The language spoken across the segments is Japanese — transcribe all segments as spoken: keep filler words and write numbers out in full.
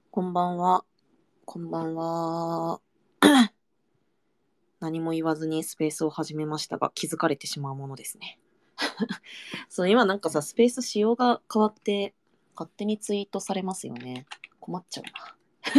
こんばんは。こんばんは。何も言わずにスペースを始めましたが、気づかれてしまうものですね。そう、今なんかさ、スペース仕様が変わって、勝手にツイートされますよね。困っちゃうな。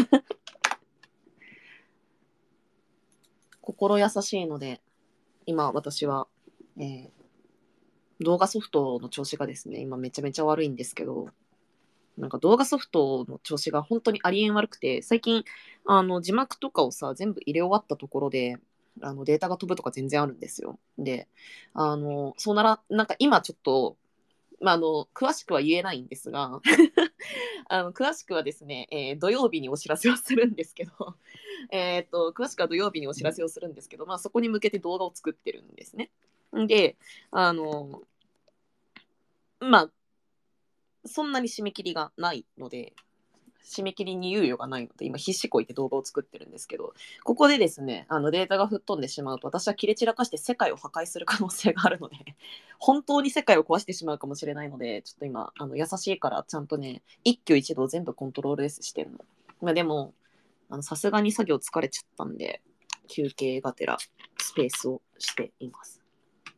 心優しいので、今私は、えー動画ソフトの調子がですね、今めちゃめちゃ悪いんですけど、なんか動画ソフトの調子が本当にありえん悪くて、最近、あの、字幕とかをさ、全部入れ終わったところで、あの、データが飛ぶとか全然あるんですよ。で、あの、そうなら、なんか今ちょっと、まあ、あの、詳しくは言えないんですが、あの、詳しくはですね、えー土曜日にお知らせをするんですけど、えっと、詳しくは土曜日にお知らせをするんですけど、まあ、そこに向けて動画を作ってるんですね。で、あの、まあ、そんなに締め切りがないので、締め切りに猶予がないので、今必死こいて動画を作ってるんですけど、ここでですね、あのデータが吹っ飛んでしまうと、私は切れ散らかして世界を破壊する可能性があるので、本当に世界を壊してしまうかもしれないので、ちょっと今、あの優しいからちゃんとね、一挙一動全部コントロール S してるの。まあ、でも、さすがに作業疲れちゃったんで、休憩がてらスペースをしています。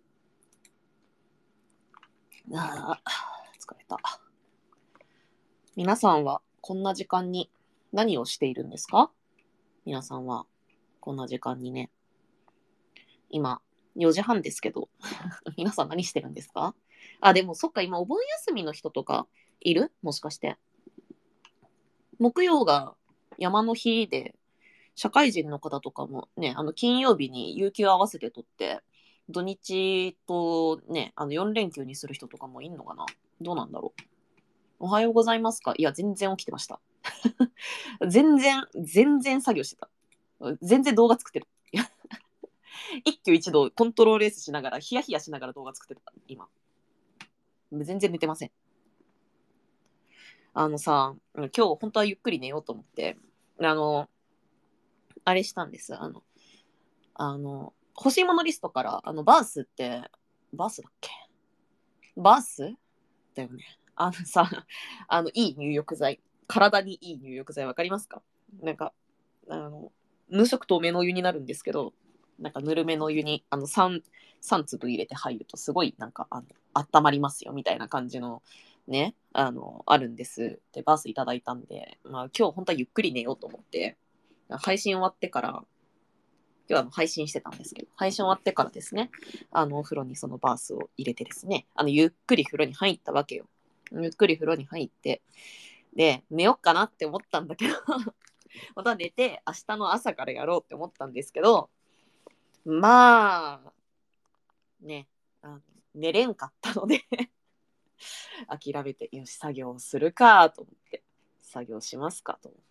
ああ、疲れた。皆さんはこんな時間に何をしているんですか？皆さんはこんな時間にね、今よじはんですけど、皆さん何してるんですか？あ、でもそっか、今お盆休みの人とかいる？もしかして。木曜が山の日で、社会人の方とかもね、あの金曜日に有給合わせて取って、土日とね、あのよん連休にする人とかもいんのかな？どうなんだろう。おはようございますか？いや、全然起きてました。全然、全然作業してた。全然動画作ってる。一挙一動コントロール S しながら、ヒヤヒヤしながら動画作ってた、今。全然寝てません。あのさ、今日本当はゆっくり寝ようと思って、あの、あれしたんです。あの、あの、欲しいものリストから、あの、バースって、バースだっけ？バースだよね。あのさ、あの、いい入浴剤。体にいい入浴剤わかりますか？なんか、あの、無色透明のお湯になるんですけど、なんかぬるめのお湯にあの 3, 3粒入れて入るとすごいなんかあの温まりますよみたいな感じのね、あの、あるんです。で、バースいただいたんで、まあ今日本当はゆっくり寝ようと思って、配信終わってから、今日は配信してたんですけど、配信終わってからですね、あの、お風呂にそのバースを入れてですね、あの、ゆっくり風呂に入ったわけよ。ゆっくり風呂に入って、で、寝よっかなって思ったんだけど、また寝て、明日の朝からやろうって思ったんですけど、まあ、ね、あの寝れんかったので諦めて、よし、作業するかと思って、作業しますかと思って、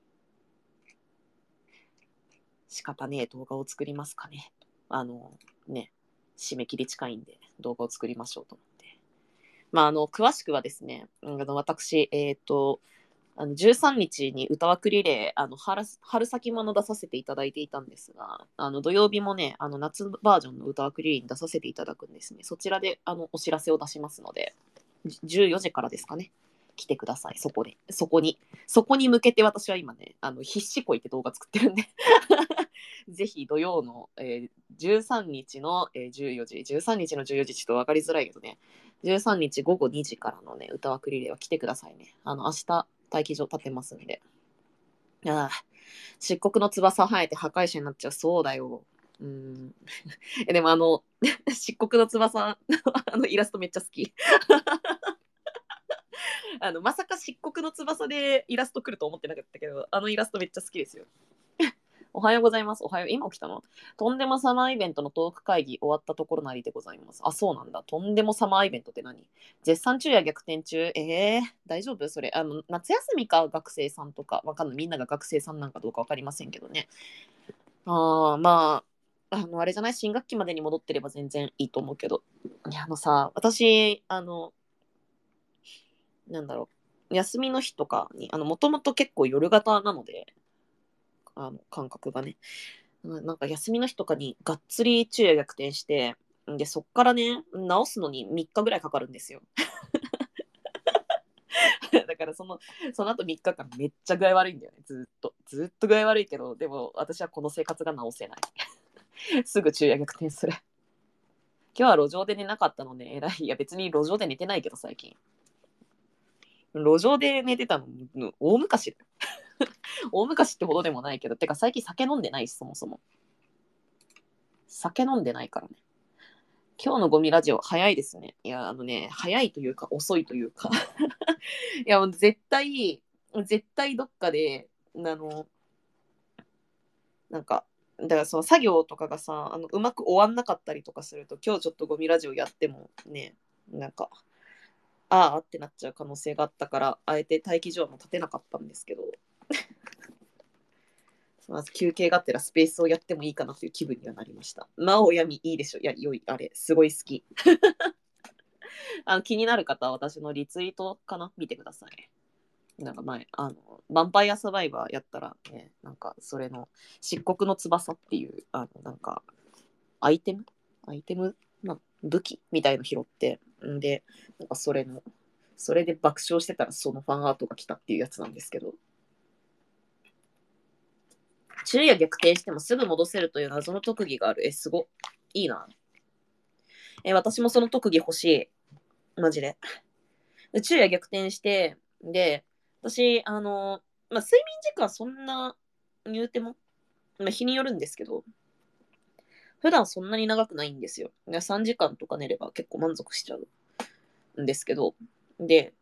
仕方ねえ動画を作りますかね。あの、ね、締め切り近いんで動画を作りましょうと思って。まあ、あの、詳しくはですね、あの私、えっ、と、あのじゅうさんにちに歌わくリレー、あの春春先もの出させていただいていたんですが、あの土曜日もね、あの夏バージョンの歌わくリレーに出させていただくんですね。そちらであのお知らせを出しますので、じゅうよじからですかね。来てください、そこで。そこに。そこに向けて私は今ね、あの必死こいて動画作ってるんで。ぜひ土曜の、えー、じゅうさんにちの、えー、じゅうよじ、じゅうさんにちのじゅうよじちょっと分かりづらいけどね、じゅうさんにち午後にじからのね、歌わくリレーは来てくださいね。あの、明日、待機場立てますんで。ああ、漆黒の翼生えて破壊者になっちゃう。そうだよ。うん。でもあの、漆黒の翼あのイラストめっちゃ好き。あの、まさか漆黒の翼でイラスト来ると思ってなかったけど、あのイラストめっちゃ好きですよ。おはようございます。おはよう。今起きたの？とんでもサマーイベントのトーク会議終わったところなりでございます。あ、そうなんだ。とんでもサマーイベントって何？絶賛中や逆転中。えー、大丈夫それ。あの、夏休みか学生さんとか。わかんない。みんなが学生さんなんかどうかわかりませんけどね。あー、まあ、あの、あれじゃない？新学期までに戻ってれば全然いいと思うけど。いや、あのさ、私、あの、なんだろう。休みの日とかに、あの、もともと結構夜型なので、あの、感覚がね。なんか休みの日とかにがっつり昼夜逆転して、で、そっからね、直すのにみっかぐらいかかるんですよ。だかからそのその後みっかかんめっちゃ具合悪いんだよね。ずっとずっと具合悪いけど、でも私はこの生活が治せないすぐ昼夜逆転する。今日は路上で寝なかったのね、偉い。いや別に路上で寝てないけど最近。路上で寝てたの大昔だよ大昔ってほどでもないけど、てか最近酒飲んでないし、そもそも酒飲んでないからね。今日のゴミラジオ早いですね。いやあのね、早いというか遅いというかいやもう絶対絶対どっかであのなんかだからその作業とかがさ、あのうまく終わんなかったりとかすると、今日ちょっとゴミラジオやってもね、なんかああってなっちゃう可能性があったから、あえて待機所はもう立てなかったんですけどまず休憩がてらスペースをやってもいいかなという気分にはなりました。魔を闇いいでしょ。いや、良い、あれ、すごい好き。あの気になる方は私のリツイートかな見てください。なんか前、あの、ヴァンパイアサバイバーやったらね、なんかそれの漆黒の翼っていう、あの、なんか、アイテムアイテムまあ、武器みたいの拾って、んで、なんかそれの、それで爆笑してたらそのファンアートが来たっていうやつなんですけど、昼夜逆転してもすぐ戻せるという謎の特技がある。え、すご。いいな。え、私もその特技欲しい。マジで。昼夜逆転して、で、私、あの、まあ、睡眠時間そんな言うても、まあ、日によるんですけど、普段そんなに長くないんですよ。さんじかんとか寝れば結構満足しちゃうんですけど、で、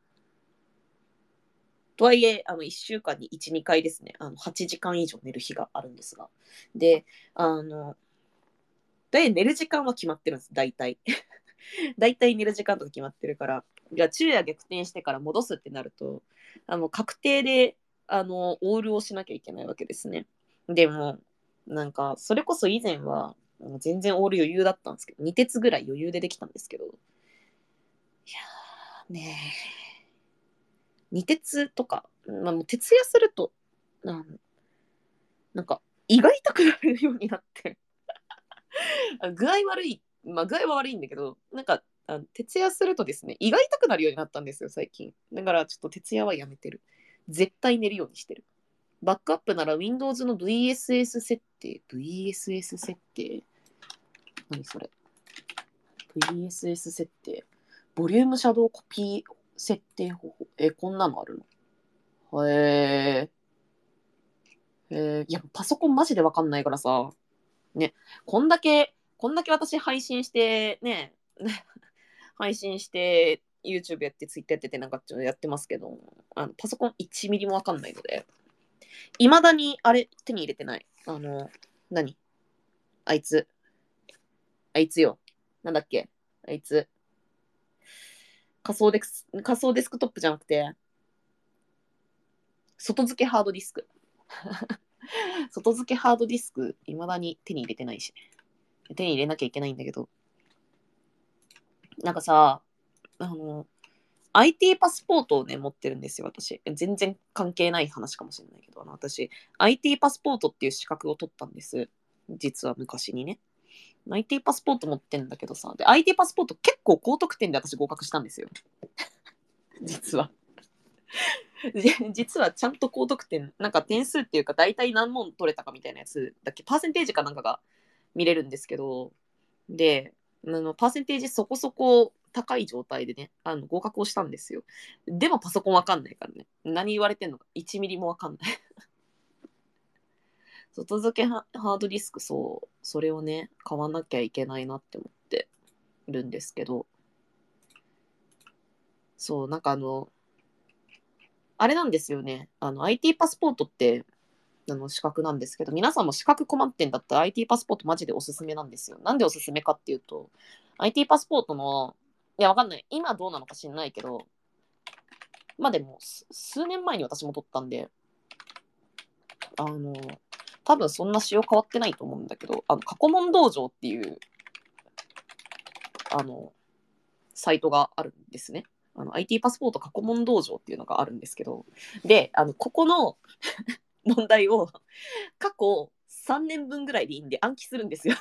とはいえ、あの、いっしゅうかんにいち、にかいですね、あの、はちじかん以上寝る日があるんですが。で、あの、で、寝る時間は決まってるんです、大体。大体寝る時間とか決まってるから、じゃあ昼夜逆転してから戻すってなると、あの、確定で、あの、オールをしなきゃいけないわけですね。でも、なんか、それこそ以前は、全然オール余裕だったんですけど、に鉄ぐらい余裕でできたんですけど、いやーねー、に鉄とか、まあ、もう徹夜すると、なんなんか、胃が痛くなるようになって具合悪い、まあ具合は悪いんだけど、なんか、あの徹夜するとですね、胃が痛くなるようになったんですよ、最近。だからちょっと徹夜はやめてる。絶対寝るようにしてる。バックアップなら Windows の ブイエスエス 設定。ブイエスエス 設定何それ ?ブイエスエス 設定。ボリュームシャドウコピー設定方法。え、こんなのあるのへえー。えー、いや、パソコンマジでわかんないからさ。ね、こんだけ、こんだけ私配信して、ね、配信して、YouTube やって、Twitter やってて、なんかやってますけど、あのパソコンいちミリもわかんないので、いまだに、あれ、手に入れてない。あの、何あいつ。あいつよ。なんだっけあいつ。仮想デスク、仮想デスクトップじゃなくて、外付けハードディスク。外付けハードディスク、いまだに手に入れてないし、ね、手に入れなきゃいけないんだけど、なんかさ、あの、アイティー パスポートをね、持ってるんですよ、私。全然関係ない話かもしれないけど、あの私、アイティー パスポートっていう資格を取ったんです。実は昔にね。アイティー パスポート持ってんだけどさ、で、アイティー パスポート結構高得点で私合格したんですよ。実は。実はちゃんと高得点、なんか点数っていうか大体何問取れたかみたいなやつだっけ、パーセンテージかなんかが見れるんですけど、で、あのパーセンテージそこそこ高い状態でね、あの合格をしたんですよ。でもパソコンわかんないからね。何言われてんのかいちミリもわかんない。外付けハードディスク、そう、それをね、買わなきゃいけないなって思ってるんですけど、そう、なんかあの、あれなんですよね。あの、アイティー パスポートって、あの、資格なんですけど、皆さんも資格困ってんだったら アイティー パスポートマジでおすすめなんですよ。なんでおすすめかっていうと、アイティー パスポートの、いや、わかんない。今どうなのか知んないけど、まあでも、数年前に私も取ったんで、あの、多分そんな仕様変わってないと思うんだけど、あの、過去問道場っていう、あの、サイトがあるんですね。あの、アイティー パスポート過去問道場っていうのがあるんですけど、で、あの、ここの問題を過去さんねんぶんぐらいでいいんで暗記するんですよ。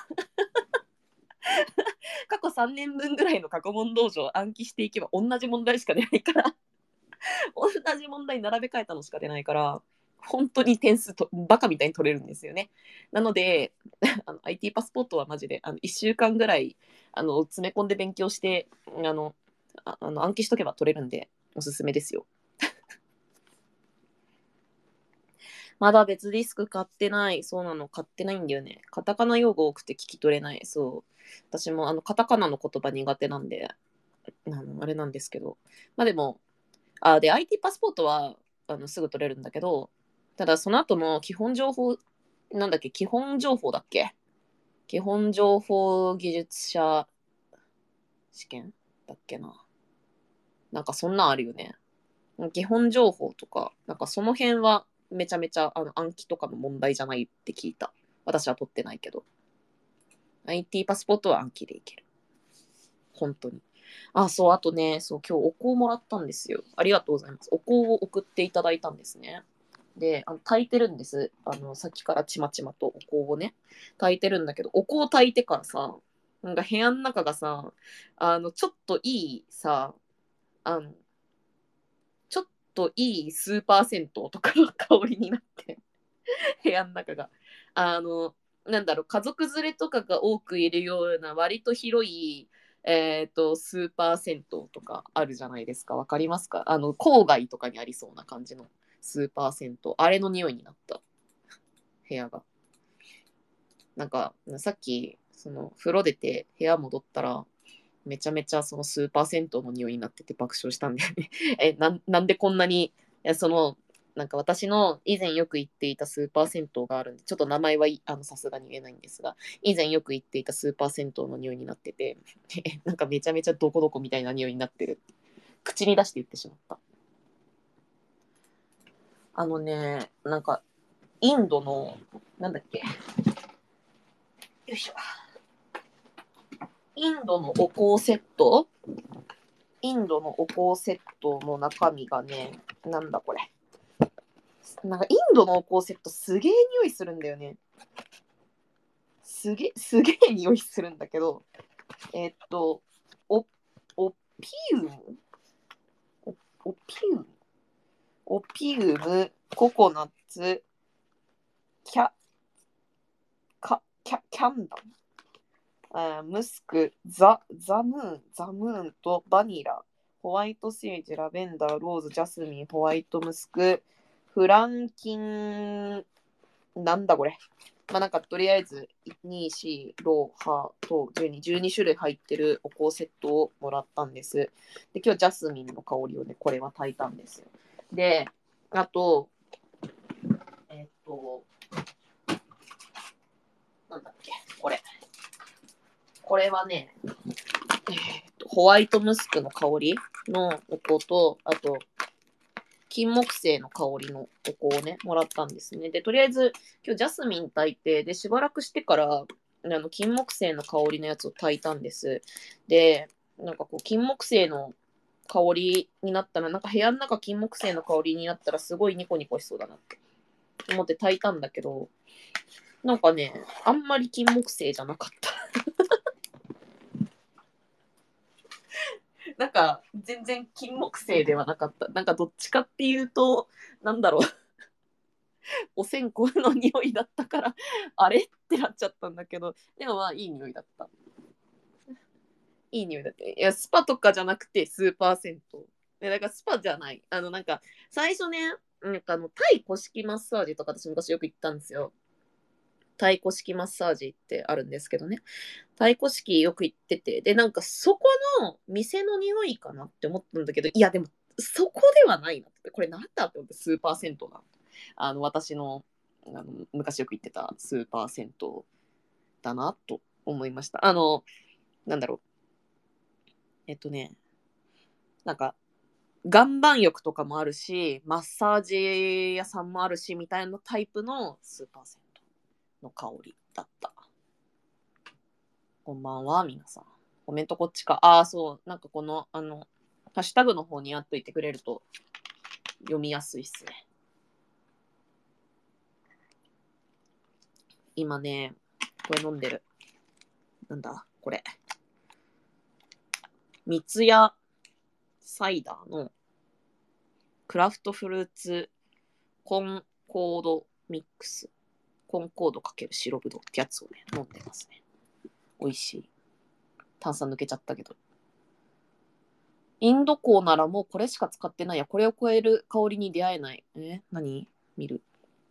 過去さんねんぶんぐらいの過去問道場を暗記していけば同じ問題しか出ないから同じ問題並べ替えたのしか出ないから、本当に点数とバカみたいに取れるんですよね。なので、あの アイティー パスポートはマジであのいっしゅうかんぐらいあの詰め込んで勉強して、あの、ああの暗記しとけば取れるんで、おすすめですよ。まだ別ディスク買ってない。そうなの、買ってないんだよね。カタカナ用語多くて聞き取れない。そう。私もあのカタカナの言葉苦手なんで、あのあれなんですけど。まあでも、あ、で、アイティー パスポートはあのすぐ取れるんだけど、ただその後の基本情報、なんだっけ、基本情報だっけ基本情報技術者試験だっけな。なんかそんなんあるよね。基本情報とか、なんかその辺はめちゃめちゃあの暗記とかの問題じゃないって聞いた。私は取ってないけど。アイティー パスポートは暗記でいける。本当に。あ、そう、あとね、そう、今日お香もらったんですよ。ありがとうございます。お香を送っていただいたんですね。で、あの炊いてるんです。あの、さっきからちまちまとお香をね、炊いてるんだけど、お香炊いてからさ、なんか部屋の中がさ、あの、ちょっといいさ、あの、ちょっといいスーパー銭湯とかの香りになって、部屋の中が。あの、なんだろう、家族連れとかが多くいるような、割と広い、えっ、と、スーパー銭湯とかあるじゃないですか。わかりますか？あの、郊外とかにありそうな感じのスーパー銭湯。あれの匂いになった、部屋が。なんか、さっき、その、風呂出て部屋戻ったら、めちゃめちゃそのスーパー銭湯の匂いになってて爆笑したんでえな、なんでこんなに、いやその、なんか私の以前よく行っていたスーパー銭湯があるんで、ちょっと名前はあのさすがに言えないんですが、以前よく行っていたスーパー銭湯の匂いになってて、なんかめちゃめちゃどこどこみたいな匂いになってる。口に出して言ってしまった。あのね、なんか、インドの、なんだっけ、よいしょ。インドのお香セットインドのお香セットの中身がね、なんだこれ。なんかインドのお香セットすげえ匂いするんだよね。すげえ、すげえ匂いするんだけど、えーっと、お、オピウムおオピウムオピウム、ココナッツ、キャ、カ、キャ、キャンダン、あームスク、ザ、ザムーン、ザムーンとバニラ、ホワイトセージ、ラベンダー、ローズ、ジャスミン、ホワイトムスク、フランキン、なんだこれ。まあなんかとりあえず、に、よん、ロー、ハーとじゅうに、じゅうに種類入ってるお香セットをもらったんです。で、今日ジャスミンの香りをね、これは炊いたんですよ。で、あと、えっと、なんだっけ、これ。これはね、えーっと、ホワイトムスクの香りのお香と、あと、金木犀の香りのお香をね、もらったんですね。で、とりあえず、今日ジャスミン炊いて、で、しばらくしてから、あの、金木犀の香りのやつを炊いたんです。で、なんかこう、金木犀の香りになったら、なんか部屋の中金木犀の香りになったら、すごいニコニコしそうだなって思って炊いたんだけど、なんかね、あんまり金木犀じゃなかった。なんか、全然金木犀ではなかった。なんかどっちかっていうと、なんだろう。お線香の匂いだったから、あれってなっちゃったんだけど、でもまあいい匂いだった。いい匂いだった。いや、スパとかじゃなくてスーパー銭湯。でだからスパじゃない。あのなんか、最初ね、なんかあの、タイ古式マッサージとか私昔よく行ったんですよ。タイ古式マッサージってあるんですけどね。タイ古式よく行ってて、で、なんかそこの店の匂いかなって思ったんだけど、いやでもそこではないなって、これなんだって思ってスーパー銭湯な。あの、私のあの昔よく行ってたスーパー銭湯だなと思いました。あの、なんだろう。えっとね、なんか、岩盤浴とかもあるし、マッサージ屋さんもあるし、みたいなタイプのスーパー銭湯の香りだった。こんばんは、皆さん。コメントこっちか。ああ、そう。なんかこの、あの、ハッシュタグの方にやっといてくれると読みやすいっすね。今ね、これ飲んでる。なんだこれ。三ツ矢サイダーのクラフトフルーツコンコードミックス。コンコード×白ぶどうってやつをね、飲んでますね。美味しい。炭酸抜けちゃったけど。インド港ならもうこれしか使ってないや。これを超える香りに出会えない。え何見る。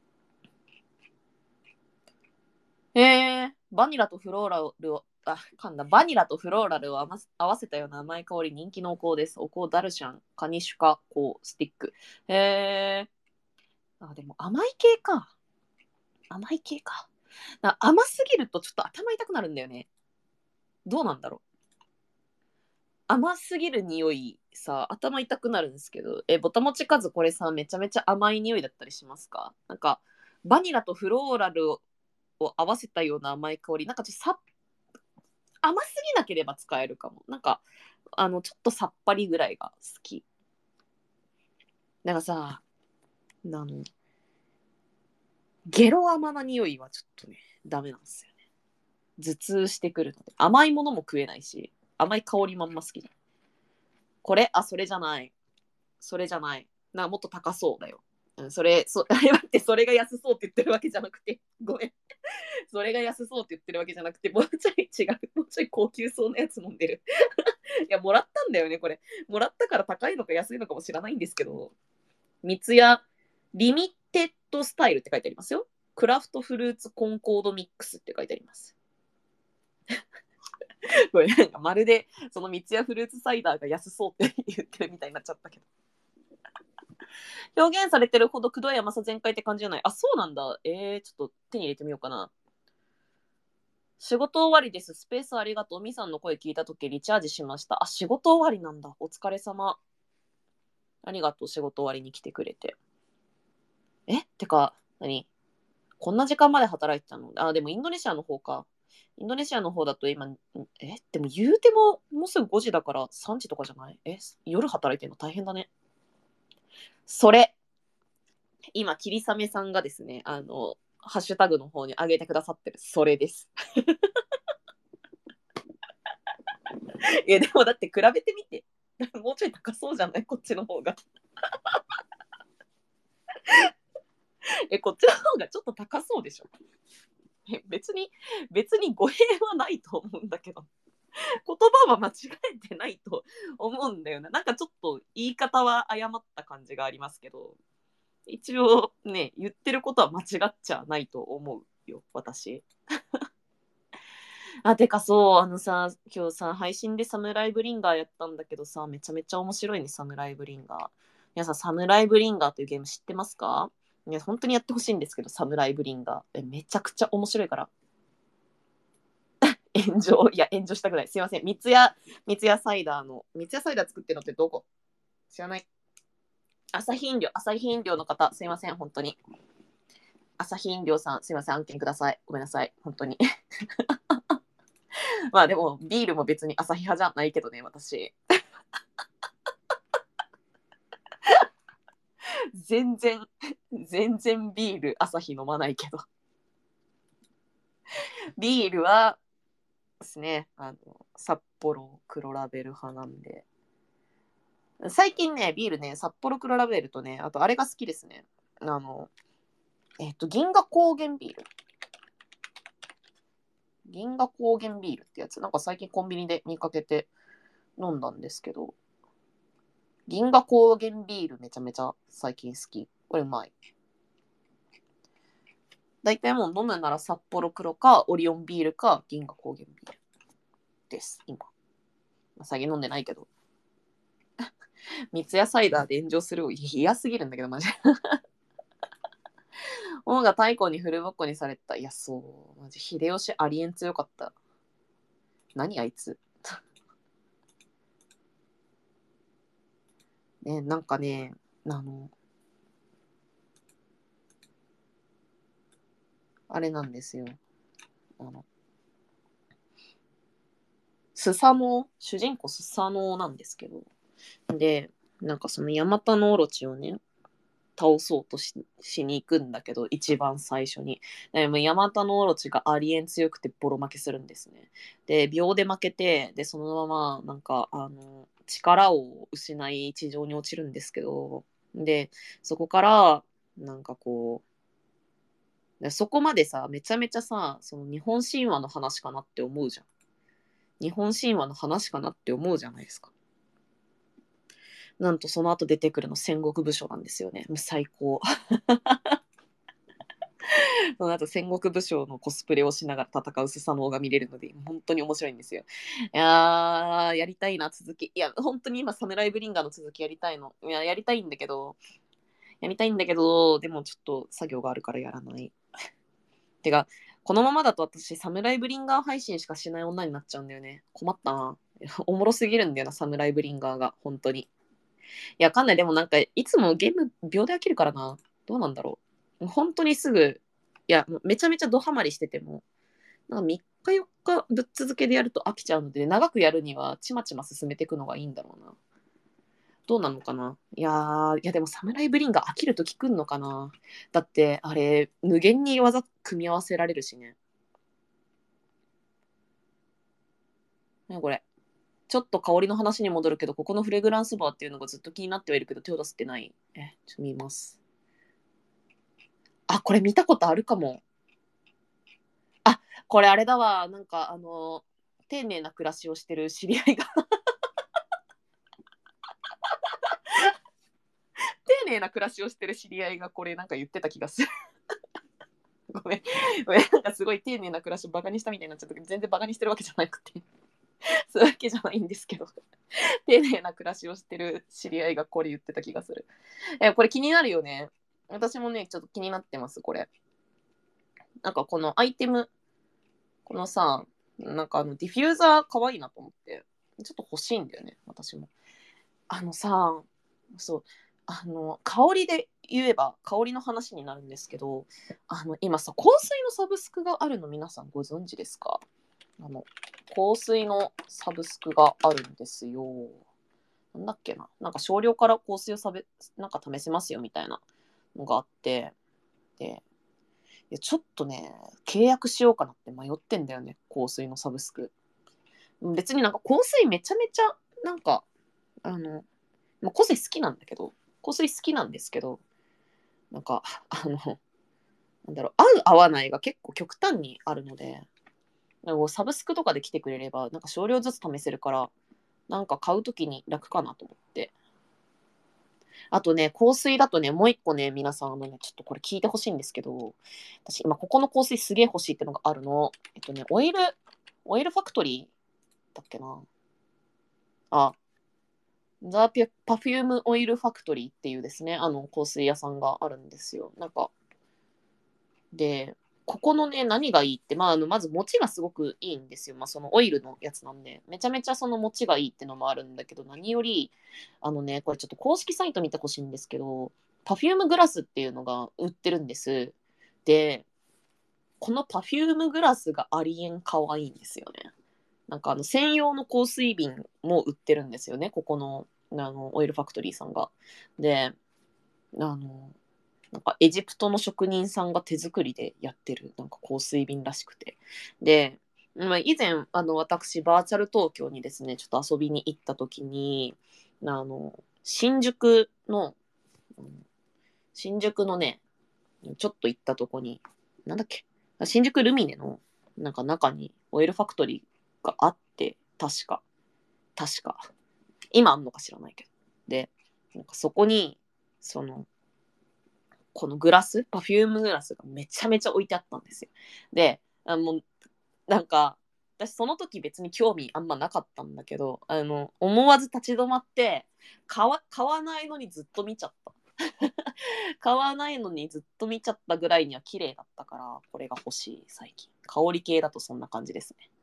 えー、バニラとフローラルを、あ、噛んだ。バニラとフローラルを合わせたような甘い香り、人気のお香です。お香ダルシャン、カニシュカ香スティック。へー。あ、でも甘い系か。甘い系か。だ甘すぎるとちょっと頭痛くなるんだよね。どうなんだろう。甘すぎる匂いさ、頭痛くなるんですけど、え、ぼたもちかずこれさ、めちゃめちゃ甘い匂いだったりしますか？なんか、バニラとフローラルを合わせたような甘い香り、なんかちょっとさ甘すぎなければ使えるかも。なんか、あの、ちょっとさっぱりぐらいが好き。なんかさ、あの、ゲロ甘な匂いはちょっとね、ダメなんですよね。頭痛してくるので。甘いものも食えないし、甘い香りまんま好きじゃん。これあ、それじゃない。それじゃない。なんかもっと高そうだよ。うん、それ、そ、待って、それが安そうって言ってるわけじゃなくて、ごめん。それが安そうって言ってるわけじゃなくて、もうちょい違う。もうちょい高級そうなやつ飲んでる。いや、もらったんだよね、これ。もらったから高いのか安いのかも知らないんですけど、三ツ矢リミテッドスタイルって書いてありますよ。クラフトフルーツコンコードミックスって書いてあります。これなんかまるでその三ツ矢フルーツサイダーが安そうって言ってるみたいになっちゃったけど。表現されてるほどくどい甘さ全開って感じじゃない。あ、そうなんだ。えー、ちょっと手に入れてみようかな。仕事終わりです。スペースありがとう。みさんの声聞いたときリチャージしました。あ、仕事終わりなんだ。お疲れ様。ありがとう。仕事終わりに来てくれて。えてか、何こんな時間まで働いてたの？あ、でもインドネシアの方か。インドネシアの方だと今、えでも言うてももうすぐごじだからさんじとかじゃない？え夜働いてるの大変だね。それ、今、霧雨さんがですね、あの、ハッシュタグの方に上げてくださってる、それです。いや、でもだって比べてみて。もうちょい高そうじゃないこっちの方が。え、こっちの方がちょっと高そうでしょ。え、別に、別に語弊はないと思うんだけど。言葉は間違えてないと思うんだよな。なんかちょっと言い方は誤った感じがありますけど、一応ね、言ってることは間違っちゃないと思うよ、私。あ、てかそう、あのさ、今日さ、配信でサムライブリンガーやったんだけどさ、めちゃめちゃ面白いね、サムライブリンガー。皆さん、サムライブリンガーというゲーム知ってますか？いや、本当にやってほしいんですけど、サムライブリンガー。え、めちゃくちゃ面白いから。炎上、いや、炎上したくない。すいません。三ツ矢、三ツ矢サイダーの、三ツ矢サイダー作ってるのってどこ？知らない。朝日飲料、朝日飲料の方、すいません、本当に。朝日飲料さん、すいません、案件ください。ごめんなさい、本当に。まあでも、ビールも別に朝日派じゃないけどね、私。全然、全然ビール朝日飲まないけど。ビールはですね、あの、札幌黒ラベル派なんで。最近ね、ビールね、札幌黒ラベルとね、あとあれが好きですね。あの、えっと、銀河高原ビール。銀河高原ビールってやつ、なんか最近コンビニで見かけて飲んだんですけど、銀河高原ビールめちゃめちゃ最近好き。これうまい。大体もう飲むなら札幌黒かオリオンビールか銀河高原ビールです、今。最近飲んでないけど。三ツ矢サイダーで炎上する嫌すぎるんだけど、マジで。王が太閤にフルボッコにされた。いや、そう。マジ、秀吉ありえん強かった。何あいつ。ね、なんかね、あの、あれなんですよ。あの、スサノオ、主人公スサノオなんですけど。で、なんかそのヤマタノオロチをね、倒そうと し, しに行くんだけど、一番最初に。でもヤマタノオロチがありえん強くてボロ負けするんですね。で、秒で負けて、で、そのまま、なんか、あの、力を失い地上に落ちるんですけど、 で、そこから、なんかこう、でそこまでさ、めちゃめちゃさ、その日本神話の話かなって思うじゃん。日本神話の話かなって思うじゃないですか。なんとその後出てくるの戦国武将なんですよね。もう最高。その後戦国武将のコスプレをしながら戦うスサノオが見れるので、本当に面白いんですよ。いやー、やりたいな、続き。いや、本当に今、サムライブリンガーの続きやりたいの。いや、やりたいんだけど、やりたいんだけど、でもちょっと作業があるからやらない。てか、このままだと私、サムライブリンガー配信しかしない女になっちゃうんだよね。困ったな。おもろすぎるんだよな、サムライブリンガーが。本当に。いや、わかんない。でもなんか、いつもゲーム秒で飽きるからな。どうなんだろう。本当にすぐ、いや、めちゃめちゃドハマりしてても、なんかみっかよっかぶっ続けでやると飽きちゃうので、長くやるにはちまちま進めていくのがいいんだろうな。どうなのかな。いやー、いやでもサムライブリンが飽きると聞くんのかな。だって、あれ、無限に技組み合わせられるしね。ね、これ。ちょっと香りの話に戻るけど、ここのフレグランスバーっていうのがずっと気になってはいるけど、手を出すってない。え、ちょっと見ます。あ、これ見たことあるかも。あ、これあれだわ。なんか、あの、丁寧な暮らしをしてる知り合いが丁寧な暮らしをしてる知り合いがこれなんか言ってた気がする。ごめん。ごめん。なんかすごい丁寧な暮らしをバカにしたみたいになっちゃったけど、全然バカにしてるわけじゃなくて。そういうわけじゃないんですけど。丁寧な暮らしをしてる知り合いがこれ言ってた気がする。え、これ気になるよね。私もね、ちょっと気になってます、これ。なんかこのアイテム、このさ、なんかあのディフューザー可愛いなと思って、ちょっと欲しいんだよね、私も。あのさ、そう、あの、香りで言えば、香りの話になるんですけど、あの、今さ、香水のサブスクがあるの皆さんご存知ですか？あの、香水のサブスクがあるんですよ。なんだっけな。なんか少量から香水をさべ、なんか試せますよみたいなのがあって、で、いやちょっとね、契約しようかなって迷ってんだよね、香水のサブスク。別になんか香水めちゃめちゃ、なんか、あの、まあ、香水好きなんだけど、香水好きなんですけど、なんか、あの、なんだろう、合う合わないが結構極端にあるので、なんかサブスクとかで来てくれれば、なんか少量ずつ試せるから、なんか買うときに楽かなと思って。あとね、香水だとね、もう一個ね、皆さん、あのね、ちょっとこれ聞いてほしいんですけど、私、今ここの香水すげえ欲しいってのがあるの。えっとね、オイル、オイルファクトリーだっけな。あ、ザ・パフュームオイルファクトリーっていうですね、あの香水屋さんがあるんですよ。なんか、で、ここのね、何がいいって、まあ、あのまず持ちがすごくいいんですよ。まあ、そのオイルのやつなんで、めちゃめちゃその持ちがいいってのもあるんだけど、何より、あのね、これちょっと公式サイト見てほしいんですけど、パフュームグラスっていうのが売ってるんです。で、このパフュームグラスがありえん可愛いんですよね。なんかあの専用の香水瓶も売ってるんですよね、ここのあのオイルファクトリーさんが。で、あの、なんかエジプトの職人さんが手作りでやってるなんか香水瓶らしくて。で、まあ、以前あの私バーチャル東京にですねちょっと遊びに行った時にあの新宿の新宿のねちょっと行ったとこになんだっけ新宿ルミネのなんか中にオイルファクトリーがあって確か確か今あんのか知らないけどでなんかそこにそのこのグラス、パフュームグラスがめちゃめちゃ置いてあったんですよ。で、あの、なんか、私その時別に興味あんまなかったんだけど、あの、思わず立ち止まって、買わ、買わないのにずっと見ちゃった。買わないのにずっと見ちゃったぐらいには綺麗だったから、これが欲しい、最近。香り系だとそんな感じですね。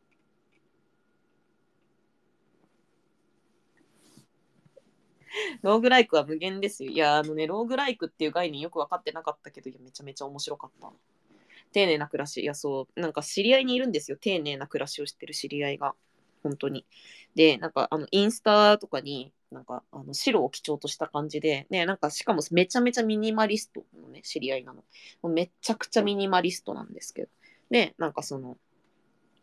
ローグライクは無限ですよ。いや、あのね、ローグライクっていう概念よく分かってなかったけど、いや、めちゃめちゃ面白かった。丁寧な暮らし。いや、そう、なんか知り合いにいるんですよ。丁寧な暮らしをしてる知り合いが。本当に。で、なんか、あの、インスタとかに、なんか、あの白を基調とした感じで、ね、なんか、しかもめちゃめちゃミニマリストのね、知り合いなの。もうめちゃくちゃミニマリストなんですけど。で、なんかその、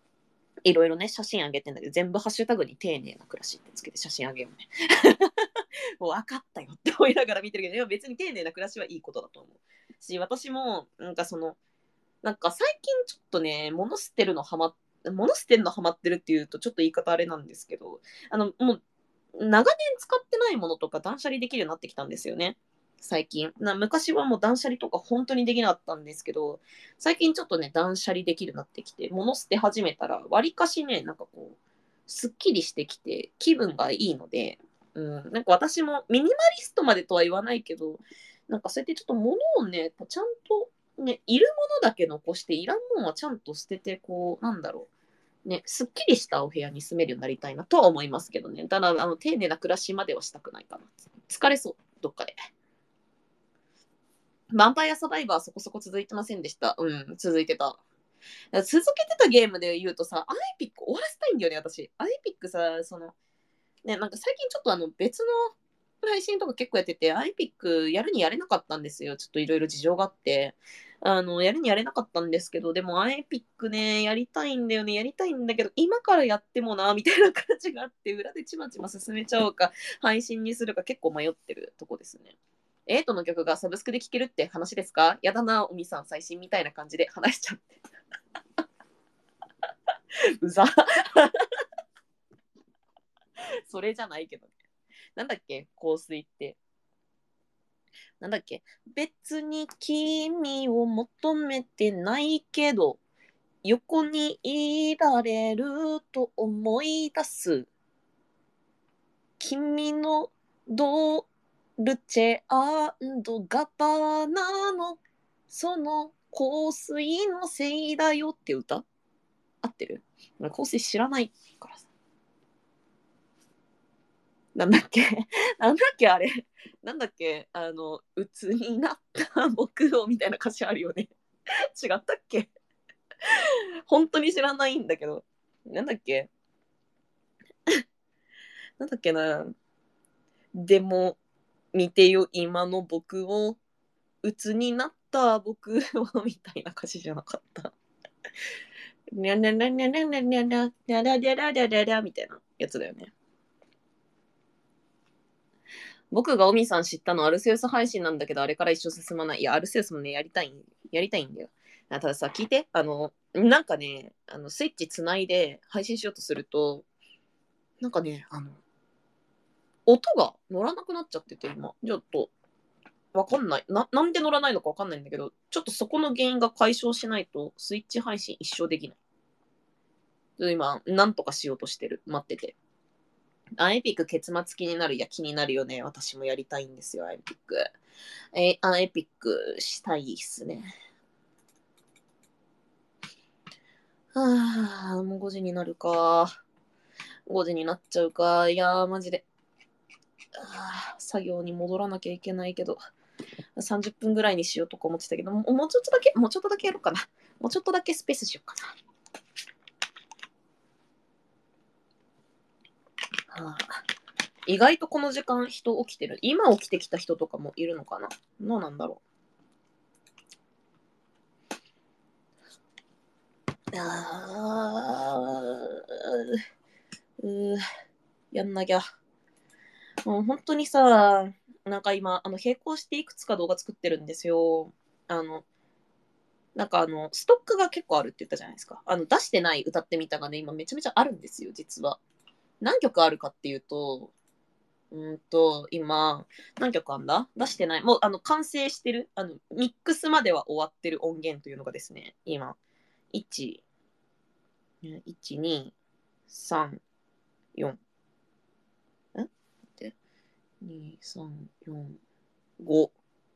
いろいろね、写真あげてんだけど、全部ハッシュタグに丁寧な暮らしってつけて写真あげようね。 もう分かったよって思いながら見てるけど、でも別に丁寧な暮らしはいいことだと思うし、私もなんかそのなんか最近ちょっとね、物捨てるのハマっ、物捨てるのハマってるっていうとちょっと言い方あれなんですけど、あの、もう、長年使ってないものとか断捨離できるようになってきたんですよね。最近。な昔はもう断捨離とか本当にできなかったんですけど、最近ちょっとね、断捨離できるようになってきて、物捨て始めたら、わりかしね、なんかこう、すっきりしてきて、気分がいいので、うん、なんか私もミニマリストまでとは言わないけど、なんかそうやってちょっと物をね、ちゃんとね、いるものだけ残して、いらんもんはちゃんと捨てて、こう、なんだろう。ね、すっきりしたお部屋に住めるようになりたいなとは思いますけどね。ただ、あの、丁寧な暮らしまではしたくないかな。疲れそう、どっかで。ヴァンパイアサバイバーそこそこ続いてませんでした。うん、続いてた。続けてたゲームで言うとさ、アイピック終わらせたいんだよね、私。アイピックさ、その、ね、なんか最近ちょっとあの別の配信とか結構やってて、アイピックやるにやれなかったんですよ。ちょっといろいろ事情があって。あの、やるにやれなかったんですけど、でもアイピックね、やりたいんだよね、やりたいんだけど、今からやってもな、みたいな感じがあって、裏でちまちま進めちゃおうか、配信にするか結構迷ってるとこですね。エイトの曲がサブスクで聴けるって話ですか？やだな、おみさん最新みたいな感じで話しちゃって。うざ。それじゃないけどね。なんだっけ香水って。なんだっけ別に君を求めてないけど、横にいられると思い出す。君のドルチェガバナのその香水のせいだよって歌合ってる？香水知らないからさ。なんだっけなんだっけあれなんだっけあの、鬱になった僕をみたいな歌詞あるよね。違ったっけ？本当に知らないんだけど。なんだっけなんだっけな。でも、見てよ、今の僕を。鬱になった僕をみたいな歌詞じゃなかった。にゃにゃにゃにゃにゃにゃにゃにゃにゃにゃにゃにゃにゃにゃにゃみたいなやつだよね。僕がオミさん知ったのアルセウス配信なんだけど、あれから一生進まない。いや、アルセウスもね、やりたい、やりたいんだよ。たださ、聞いて。あの、なんかね、あの、スイッチつないで配信しようとすると、なんかね、あの、音が乗らなくなっちゃってて、今。ちょっと、わかんない。な、なんで乗らないのかわかんないんだけど、ちょっとそこの原因が解消しないと、スイッチ配信一生できない。今、なんとかしようとしてる。待ってて。アイピック結末気になる。いや、気になるよね。私もやりたいんですよ、アイピック。えー、アイピックしたいっすね。はあ、もうごじになるか。ごじになっちゃうか。いやー、マジで。あ作業に戻らなきゃいけないけど、さんじゅっぷんぐらいにしようとか思ってたけど、もうちょっとだけ、もうちょっとだけやろうかな。もうちょっとだけスペースしようかな。はあ、意外とこの時間人起きてる。今起きてきた人とかもいるのかな。どうなんだろう。あーうーやんなきゃ。もう本当にさ、なんか今、あの、並行していくつか動画作ってるんですよ。あの、なんかあの、ストックが結構あるって言ったじゃないですか。あの、出してない歌ってみたがね、今めちゃめちゃあるんですよ、実は。何曲あるかっていうと、うんと、今、何曲あんだ出してない。もう、あの、完成してる。あの、ミックスまでは終わってる音源というのがですね、今、いち、いち、に、さん、よん、ん待って、に、さん、よん、ご、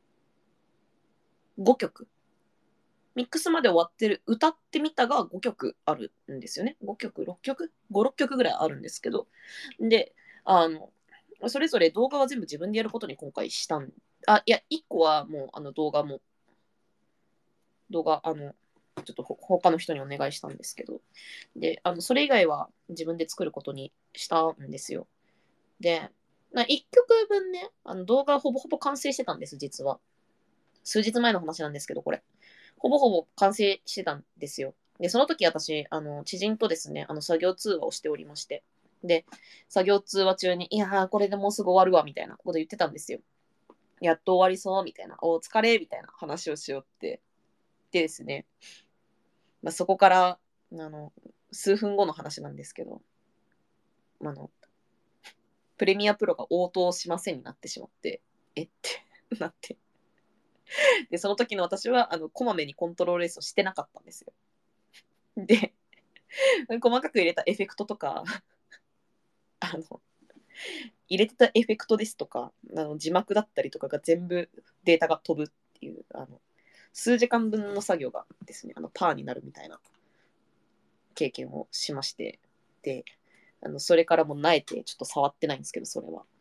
ごきょく。ミックスまで終わってる歌ってみたがごきょくあるんですよね。ごきょく、ろっきょく ?ご、ろっきょくぐらいあるんですけど。で、あの、それぞれ動画は全部自分でやることに今回したん。あ、いや、いっこはもうあの動画も、動画、あの、ちょっと他の人にお願いしたんですけど。で、あの、それ以外は自分で作ることにしたんですよ。で、いっきょくぶんね、あの動画ほぼほぼ完成してたんです、実は。数日前の話なんですけど、これ。ほぼほぼ完成してたんですよ。で、その時私、あの、知人とですね、あの、作業通話をしておりまして。 で、作業通話中に、いやー、これでもうすぐ終わるわ、みたいなこと言ってたんですよ。やっと終わりそう、みたいな。お疲れ、みたいな話をしようって。でですね、まあ、そこから、あの、数分後の話なんですけど、あの、プレミアプロが応答しませんになってしまって、えってなって。で、その時の私は、あの、こまめにコントロールレースをしてなかったんですよ。で、細かく入れたエフェクトとか、あの、入れてたエフェクトですとか、あの字幕だったりとかが全部データが飛ぶっていう、あの、数時間分の作業がですね、あの、パーになるみたいな経験をしまして、で、あの、それからもう慣れてちょっと触ってないんですけど、それは。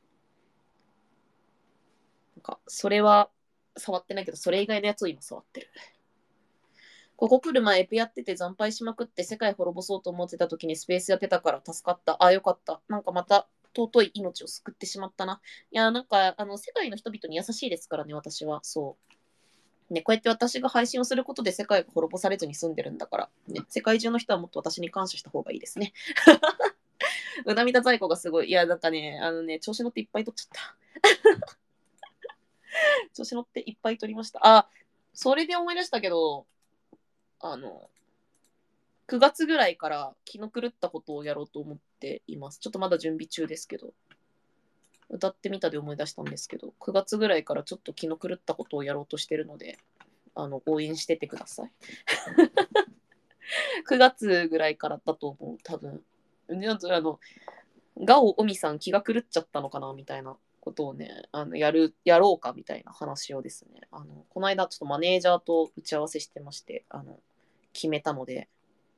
なんか、それは触ってないけど、それ以外のやつを今触ってる。ここ来る前エピやってて惨敗しまくって世界滅ぼそうと思ってた時にスペースやってたから助かった。あ、よかった。なんかまた尊い命を救ってしまったな。いや、なんか、あの、世界の人々に優しいですからね、私は。そう。ね、こうやって私が配信をすることで世界が滅ぼされずに済んでるんだから、ね、世界中の人はもっと私に感謝した方がいいですね。うなみた在庫がすごい。いや、なんかね、あのね、調子乗っていっぱい取っちゃった。調子乗っていっぱい取りました。あ、それで思い出したけど、あの、くがつぐらいから気の狂ったことをやろうと思っています。ちょっとまだ準備中ですけど。歌ってみたで思い出したんですけど、くがつぐらいからちょっと気の狂ったことをやろうとしてるので、あの、応援しててください。くがつぐらいからだと思う、多分。であの、ガオオミさん気が狂っちゃったのかなみたいなことをね、あのやる、やろうかみたいな話をですね、あの、この間ちょっとマネージャーと打ち合わせしてまして、あの、決めたので、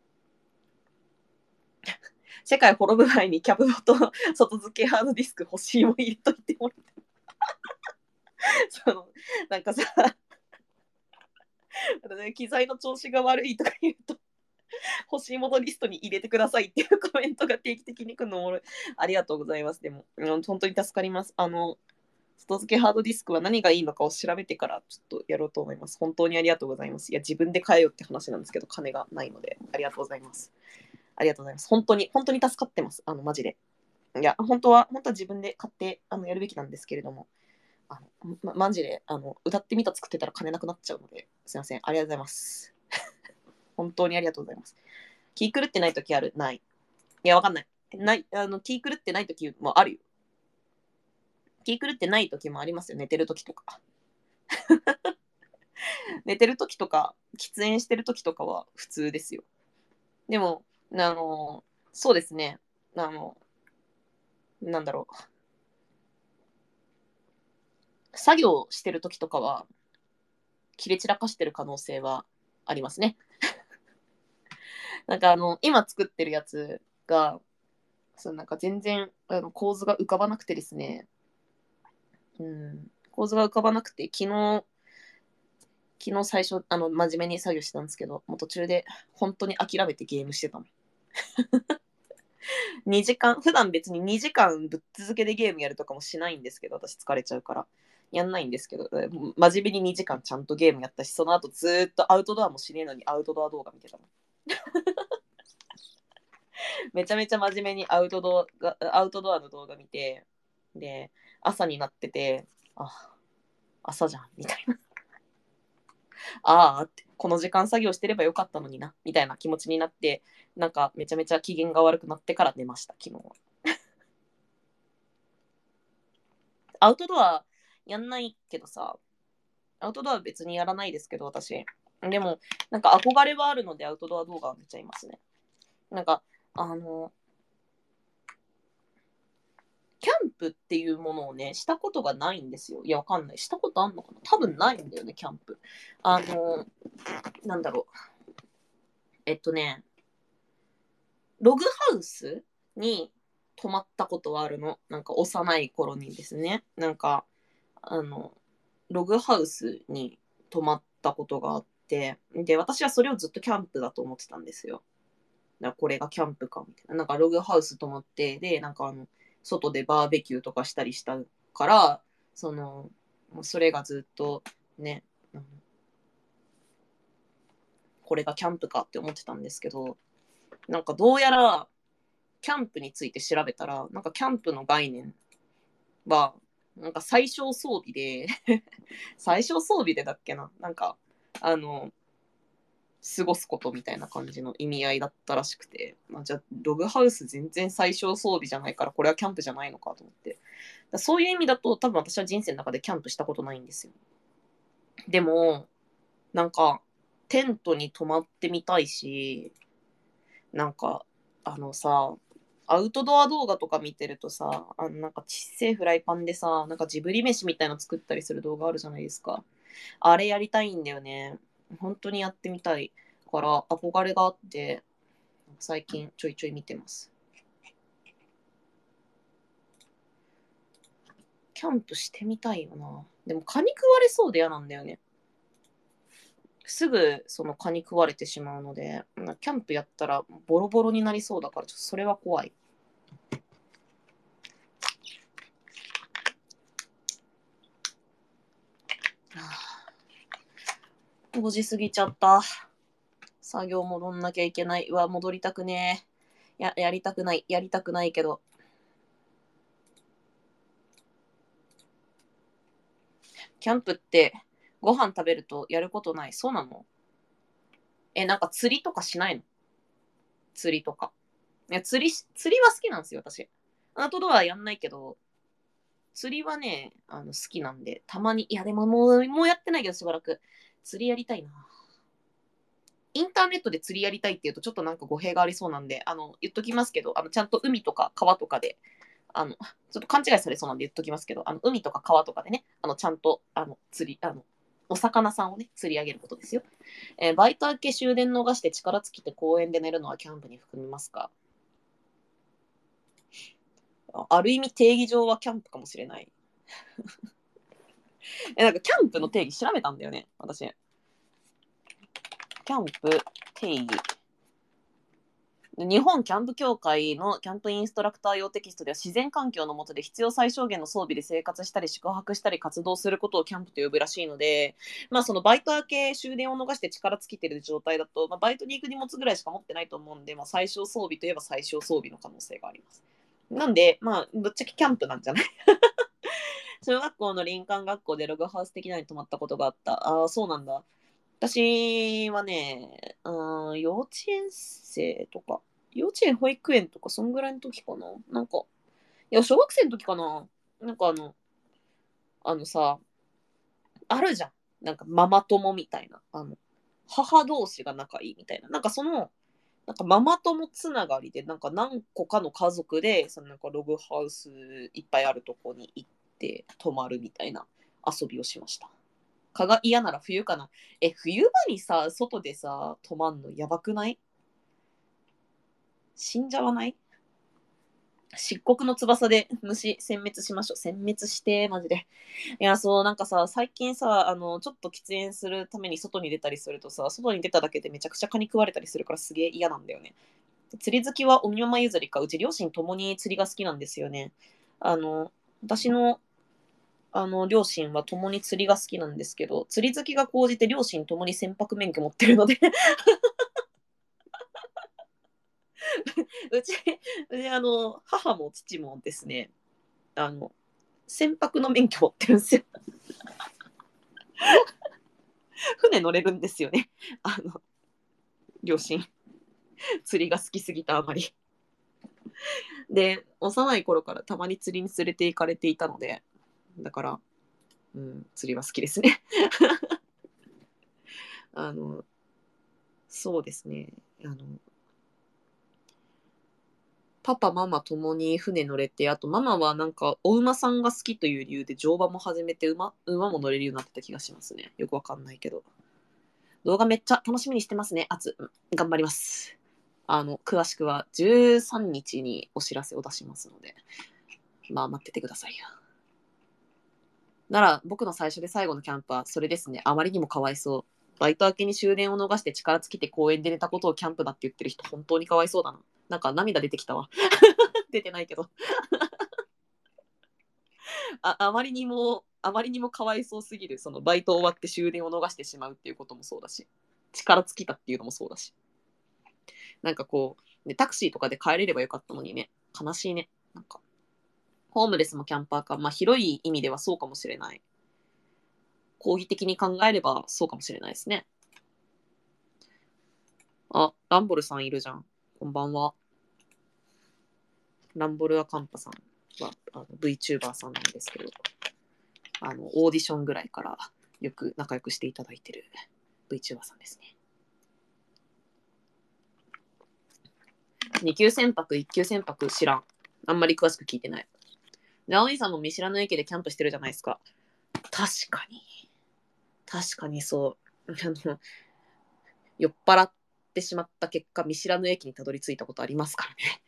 世界滅ぶ前にキャブと外付けハードディスク欲しいも入れといてもらって。その、なんかさ、機材の調子が悪いとか言うと、欲しいものリストに入れてくださいっていうコメントが定期的に来るのもありがとうございます。でも、うん、本当に助かります。あの、外付けハードディスクは何がいいのかを調べてからちょっとやろうと思います。本当にありがとうございます。いや、自分で買えよって話なんですけど、金がないので、ありがとうございます。ありがとうございます。本当に、本当に助かってます。あの、マジで。いや、本当は、本当は自分で買ってあのやるべきなんですけれども、あの、ま、マジで、あの、歌ってみた作ってたら金なくなっちゃうので、すいません。ありがとうございます。本当にありがとうございます。気狂ってない時あるない。いや、わかんない。ない、あの、気狂ってない時もあるよ。気狂ってない時もありますよ。寝てる時とか。寝てる時とか、喫煙してる時とかは普通ですよ。でも、あの、そうですね。あの、なんだろう。作業してる時とかは、切れ散らかしてる可能性はありますね。なんかあの、今作ってるやつが、そのなんか全然あの構図が浮かばなくてですね、うん、構図が浮かばなくて、昨日、昨日最初、あの、真面目に作業してたんですけど、もう途中で本当に諦めてゲームしてたの。にじかん、普段別ににじかんぶっ続けでゲームやるとかもしないんですけど、私疲れちゃうから。やんないんですけど、真面目ににじかんちゃんとゲームやったし、その後ずーっとアウトドアもしねえのにアウトドア動画見てたの。めちゃめちゃ真面目にアウトドアアウトドアの動画見て、で、朝になってて、あ、朝じゃん、みたいな。ああって、この時間作業してればよかったのにな、みたいな気持ちになって、なんかめちゃめちゃ機嫌が悪くなってから寝ました、昨日は。アウトドアやんないけどさ、アウトドア別にやらないですけど、私。でも、なんか憧れはあるのでアウトドア動画を見ちゃいますね。なんか、あの、キャンプっていうものをね、したことがないんですよ。いや、わかんない。したことあんのかな多分ないんだよね、キャンプ。あの、なんだろう。えっとね、ログハウスに泊まったことはあるの。なんか幼い頃にですね。なんか、あの、ログハウスに泊まったことがあって、で、私はそれをずっとキャンプだと思ってたんですよ。だからこれがキャンプか、みたいな。なんかログハウス泊まって、で、なんかあの、外でバーベキューとかしたりしたから、その、それがずっとね、これがキャンプかって思ってたんですけど、なんかどうやらキャンプについて調べたら、なんかキャンプの概念は、なんか最小装備で最小装備でだっけな、なんか、あの、過ごすことみたいな感じの意味合いだったらしくて、まあ、じゃあログハウス全然最小装備じゃないからこれはキャンプじゃないのかと思って、だそういう意味だと多分私は人生の中でキャンプしたことないんですよ。でもなんかテントに泊まってみたいし、なんかあのさ、アウトドア動画とか見てるとさ、あのなんかちっせえフライパンでさ、なんかジブリ飯みたいの作ったりする動画あるじゃないですか。あれやりたいんだよね。本当にやってみたいから憧れがあって、最近ちょいちょい見てます。キャンプしてみたいよな。でも蚊に食われそうで嫌なんだよね。すぐその蚊に食われてしまうので、キャンプやったらボロボロになりそうだから、ちょっとそれは怖い。ごじ過ぎちゃった。作業戻んなきゃいけない。うわ、戻りたくねえ。や、やりたくない。やりたくないけど。キャンプってご飯食べるとやることない？そうなの？え、なんか釣りとかしないの？釣りとか。いや、釣り、釣りは好きなんですよ、私。アウトドアやんないけど、釣りはね、あの、好きなんで、たまに、いや、でももう、もうやってないけど、しばらく。釣りやりたいな。インターネットで釣りやりたいって言うと、ちょっとなんか語弊がありそうなんで、あの、言っときますけど、あの、ちゃんと海とか川とかで、あの、ちょっと勘違いされそうなんで言っときますけど、あの、海とか川とかでね、あの、ちゃんと、あの、釣り、あの、お魚さんをね、釣り上げることですよ。えーバイト明け終電逃して力尽きて公園で寝るのはキャンプに含みますか？ある意味定義上はキャンプかもしれない。え、なんかキャンプの定義調べたんだよね、私。キャンプ定義。日本キャンプ協会のキャンプインストラクター用テキストでは、自然環境の下で必要最小限の装備で生活したり宿泊したり活動することをキャンプと呼ぶらしいので、まあそのバイト明け終電を逃して力尽きてる状態だと、まあ、バイトに行く荷物ぐらいしか持ってないと思うんで、まあ、最小装備といえば最小装備の可能性があります。なんで、まあ、ぶっちゃけキャンプなんじゃない？小学校の林間学校でログハウス的なのに泊まったことがあった。ああ、そうなんだ。私はね、うん、幼稚園生とか、幼稚園、保育園とか、そんぐらいの時かな。なんか、いや、小学生の時かな。なんかあの、あのさ、あるじゃん。なんかママ友みたいな。あの、母同士が仲いいみたいな。なんかその、なんかママ友つながりで、なんか何個かの家族で、そのなんかログハウスいっぱいあるとこに行って泊まるみたいな遊びをしました。蚊が嫌なら冬かな。え、冬場にさ、外でさ、泊まんのやばくない？死んじゃわない？漆黒の翼で虫殲滅しましょう。殲滅して、マジで。いや、そう、なんかさ、最近さ、あの、ちょっと喫煙するために外に出たりするとさ、外に出ただけでめちゃくちゃ蚊に食われたりするからすげえ嫌なんだよね。釣り好きはおみま譲りか、うち両親ともに釣りが好きなんですよね。あの、私の、あの、両親はともに釣りが好きなんですけど、釣り好きが高じて両親ともに船舶免許持ってるのでうち、うち、あの、母も父もですね、あの、船舶の免許持ってるんですよ。船乗れるんですよね。あの、両親。釣りが好きすぎたあまり。で、幼い頃からたまに釣りに連れて行かれていたので、だから、うん、釣りは好きですね。あの、そうですね。あの、パパ、ママともに船乗れて、あとママはなんかお馬さんが好きという理由で乗馬も始めて馬、馬も乗れるようになってた気がしますね。よくわかんないけど。動画めっちゃ楽しみにしてますね。あつ、頑張ります。あの、詳しくはじゅうさんにちにお知らせを出しますので、まあ待っててくださいよ。なら、僕の最初で最後のキャンプはそれですね。あまりにもかわいそう。バイト明けに終電を逃して力尽きて公園で寝たことをキャンプだって言ってる人、本当にかわいそうだな。なんか涙出てきたわ。出てないけど。ああまりにも、あまりにもかわいそうすぎる。そのバイト終わって終電を逃してしまうっていうこともそうだし、力尽きたっていうのもそうだし。なんかこう、 で、タクシーとかで帰れればよかったのにね。悲しいね。なんか、ホームレスもキャンパーか、まあ広い意味ではそうかもしれない。講義的に考えればそうかもしれないですね。あ、ランボルさんいるじゃん。こんばんは。ランボルアカンパさんはあの VTuber さんなんですけど、あの、オーディションぐらいからよく仲良くしていただいてる VTuber さんですね。に級船舶、いっ級船舶知らん。あんまり詳しく聞いてない。で、青井さんも見知らぬ駅でキャンプしてるじゃないですか。確かに。確かにそう。あの、酔っ払ってしまった結果、見知らぬ駅にたどり着いたことありますからね。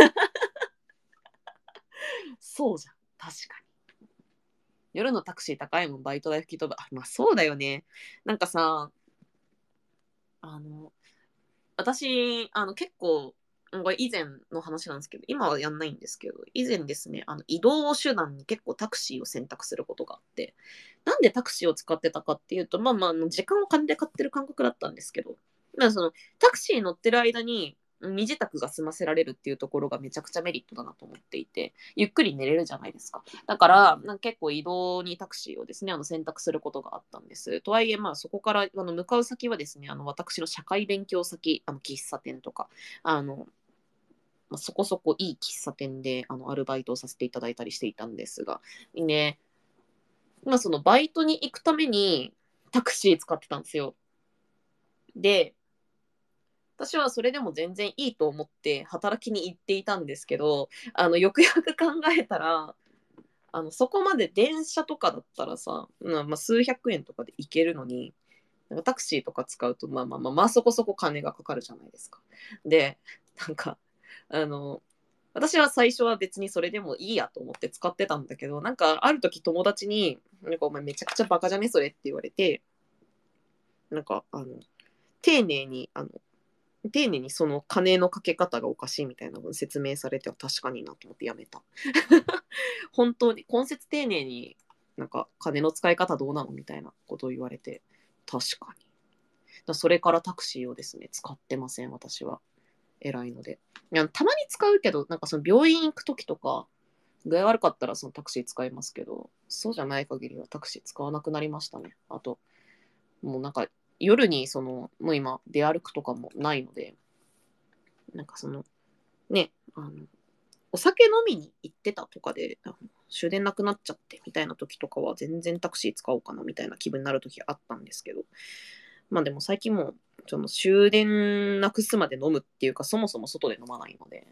そうじゃん。確かに。夜のタクシー高いもん、バイト代吹き飛ぶ。あ、まあそうだよね。なんかさ、あの、私、あの、結構、これ以前の話なんですけど、今はやんないんですけど、以前ですね、あの、移動手段に結構タクシーを選択することがあって、なんでタクシーを使ってたかっていうと、まあまあ、時間を金で買ってる感覚だったんですけど、だからその、タクシー乗ってる間に、身支度が済ませられるっていうところがめちゃくちゃメリットだなと思っていて、ゆっくり寝れるじゃないですか。だから、なんか結構移動にタクシーをですね、あの選択することがあったんです。とはいえ、まあそこからあの向かう先はですね、あの私の社会勉強先、あの喫茶店とか、あの、まあ、そこそこいい喫茶店であのアルバイトをさせていただいたりしていたんですが、ね、まあそのバイトに行くためにタクシー使ってたんですよ。で、私はそれでも全然いいと思って働きに行っていたんですけど、あの、よくよく考えたら、あの、そこまで電車とかだったらさ、まあ、まあ数百円とかで行けるのに、なんかタクシーとか使うと、まあまあまあ、まあそこそこ金がかかるじゃないですか。で、なんか、あの、私は最初は別にそれでもいいやと思って使ってたんだけど、なんかある時友達に、なんかお前めちゃくちゃバカじゃねそれって言われて、なんかあの、丁寧に、あの、丁寧にその金のかけ方がおかしいみたいなのを説明されては確かになと思ってやめた。本当に、根節丁寧になんか金の使い方どうなのみたいなことを言われて、確かに。だそれからタクシーをですね、使ってません、私は。偉いので。いや、たまに使うけど、なんかその病院行くときとか、具合悪かったらそのタクシー使いますけど、そうじゃない限りはタクシー使わなくなりましたね。あと、もうなんか夜にその、もう今出歩くとかもないので、なんかその、ね、あの、お酒飲みに行ってたとかで、あの終電なくなっちゃってみたいな時とかは全然タクシー使おうかなみたいな気分になる時あったんですけど、まあでも最近もう、その終電なくすまで飲むっていうか、そもそも外で飲まないので、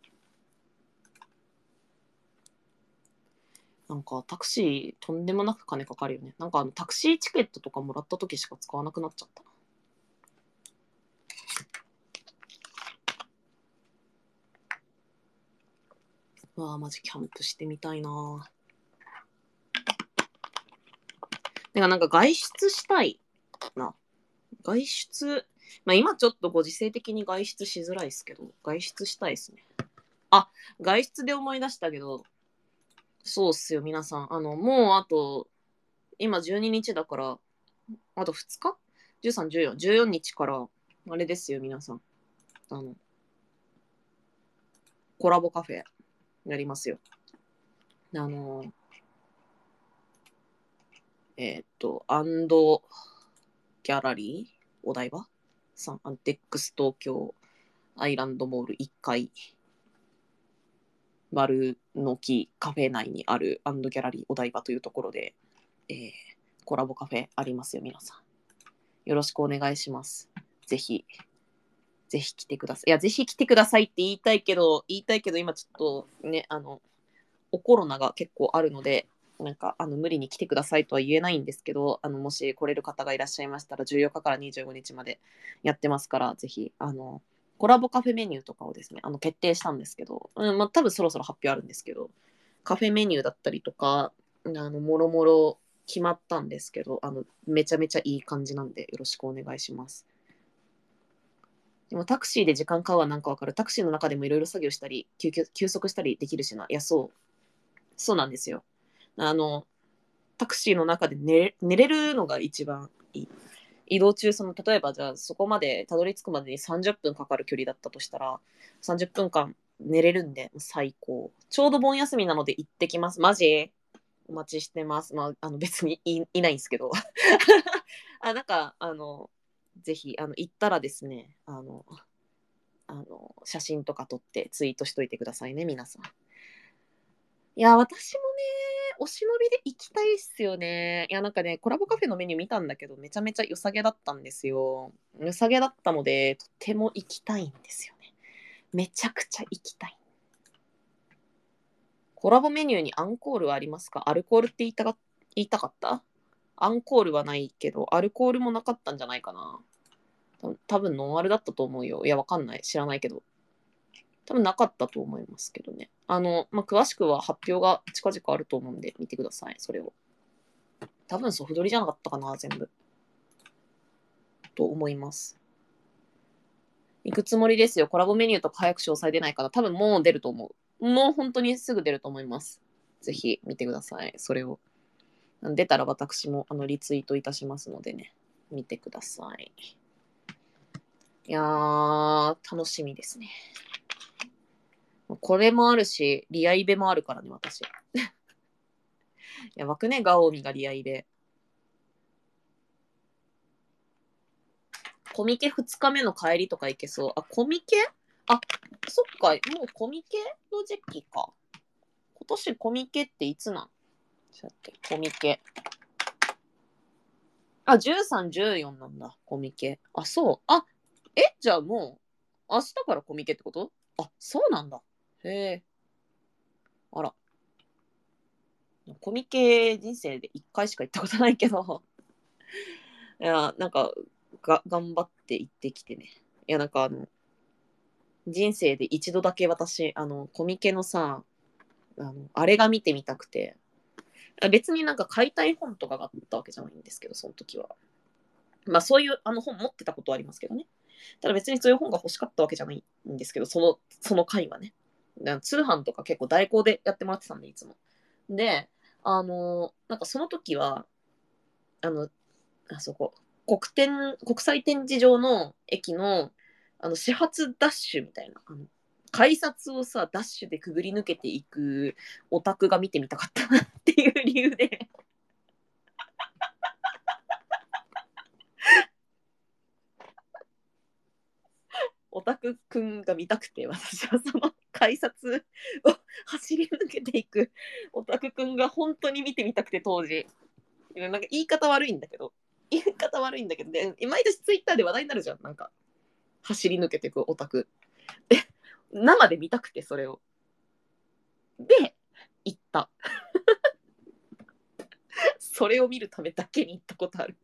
なんかタクシーとんでもなく金かかるよね。なんかあのタクシーチケットとかもらった時しか使わなくなっちゃったな。うわあ、マジキャンプしてみたいな。てかなんか外出したいな。外出、まあ今ちょっとご時世的に外出しづらいですけど、外出したいですね。あ、外出で思い出したけど、そうっすよ、皆さん。あの、もうあと、今じゅうににちだから、あとふつか ?じゅうさん、じゅうよん、じゅうよっかから、あれですよ、皆さん。あの、コラボカフェやりますよ。あの、えーっと、アンドギャラリーお台場さん、アンテックス東京アイランドモールいっかい、丸の木カフェ内にあるアンドギャラリーお台場というところで、えーコラボカフェありますよ、皆さん。よろしくお願いします。ぜひ、ぜひ来てください。いや、ぜひ来てくださいって言いたいけど、言いたいけど、今ちょっとね、あの、おコロナが結構あるので、なんか、あの、無理に来てくださいとは言えないんですけど、あの、もし来れる方がいらっしゃいましたら、じゅうよっかかからにじゅうごにちまでやってますから、ぜひ、あの、コラボカフェメニューとかをですね、あの、決定したんですけど、うん、まあ、多分そろそろ発表あるんですけど、カフェメニューだったりとか、あの、もろもろ決まったんですけど、あの、めちゃめちゃいい感じなんで、よろしくお願いします。でもタクシーで時間買うはなんかわかる。タクシーの中でもいろいろ作業したり、休憩休息したりできるしな。いや、そう。そうなんですよ。あの、タクシーの中で寝寝れるのが一番いい。 移動中、その、例えばじゃあそこまでたどり着くまでにさんじゅっぷんかかる距離だったとしたら、さんじゅっぷんかん寝れるんで、最高。ちょうど盆休みなので行ってきます。マジお待ちしてます。まあ、あの別にい、いないんですけど。あ、なんか、あの、ぜひ、あの、行ったらですね、あの、あの、写真とか撮ってツイートしといてくださいね、皆さん。いや、私もね、お忍びで行きたいっすよね。いや、なんかね、コラボカフェのメニュー見たんだけど、めちゃめちゃ良さげだったんですよ。良さげだったので、とても行きたいんですよね。めちゃくちゃ行きたい。コラボメニューにアンコールはありますか？アルコールって言いたか、言いたかった？アンコールはないけど、アルコールもなかったんじゃないかな。た多分ノンアルだったと思うよ。いや、わかんない。知らないけど。多分なかったと思いますけどね。あの、まあ、詳しくは発表が近々あると思うんで、見てください。それを。多分ソフトリじゃなかったかな、全部。と思います。行くつもりですよ。コラボメニューとか早く詳細出ないから、多分もう出ると思う。もう本当にすぐ出ると思います。ぜひ見てください。それを。出たら私もあのリツイートいたしますのでね。見てください。いやー、楽しみですね。これもあるし、リアイベもあるからね、私。やばくね、ガオーミがリアイベ。コミケふつかめの帰りとか行けそう。あ、コミケあ、そっか、もうコミケの時期か。今年コミケっていつなんちょっとコミケ。あ、じゅうさん、じゅうよんなんだ、コミケ。あ、そう。あ、え、じゃあもう、明日からコミケってこと？あ、そうなんだ。へえ。あら。コミケ人生でいっかいしか行ったことないけど。いや、なんか、が、頑張って行ってきてね。いや、なんかあの、人生で一度だけ私、あの、コミケのさ、あの、あれが見てみたくて、別になんか買いたい本とかがあったわけじゃないんですけど、その時は。まあそういうあの本持ってたことはありますけどね。ただ別にそういう本が欲しかったわけじゃないんですけど、その、その回はね。通販とか結構代行でやってもらってたんで、いつも。で、あの、なんかその時は、あの、あそこ、国展、国際展示場の駅の、あの、始発ダッシュみたいな、あの、改札をさ、ダッシュでくぐり抜けていくオタクが見てみたかったなっていう理由で、オタクくんが見たくて、私はその改札を走り抜けていくオタクくんが本当に見てみたくて、当時。なんか言い方悪いんだけど、言い方悪いんだけど、で、毎年ツイッターで話題になるじゃん、なんか。走り抜けていくオタク。で、生で見たくて、それを。で、行った。それを見るためだけに行ったことある。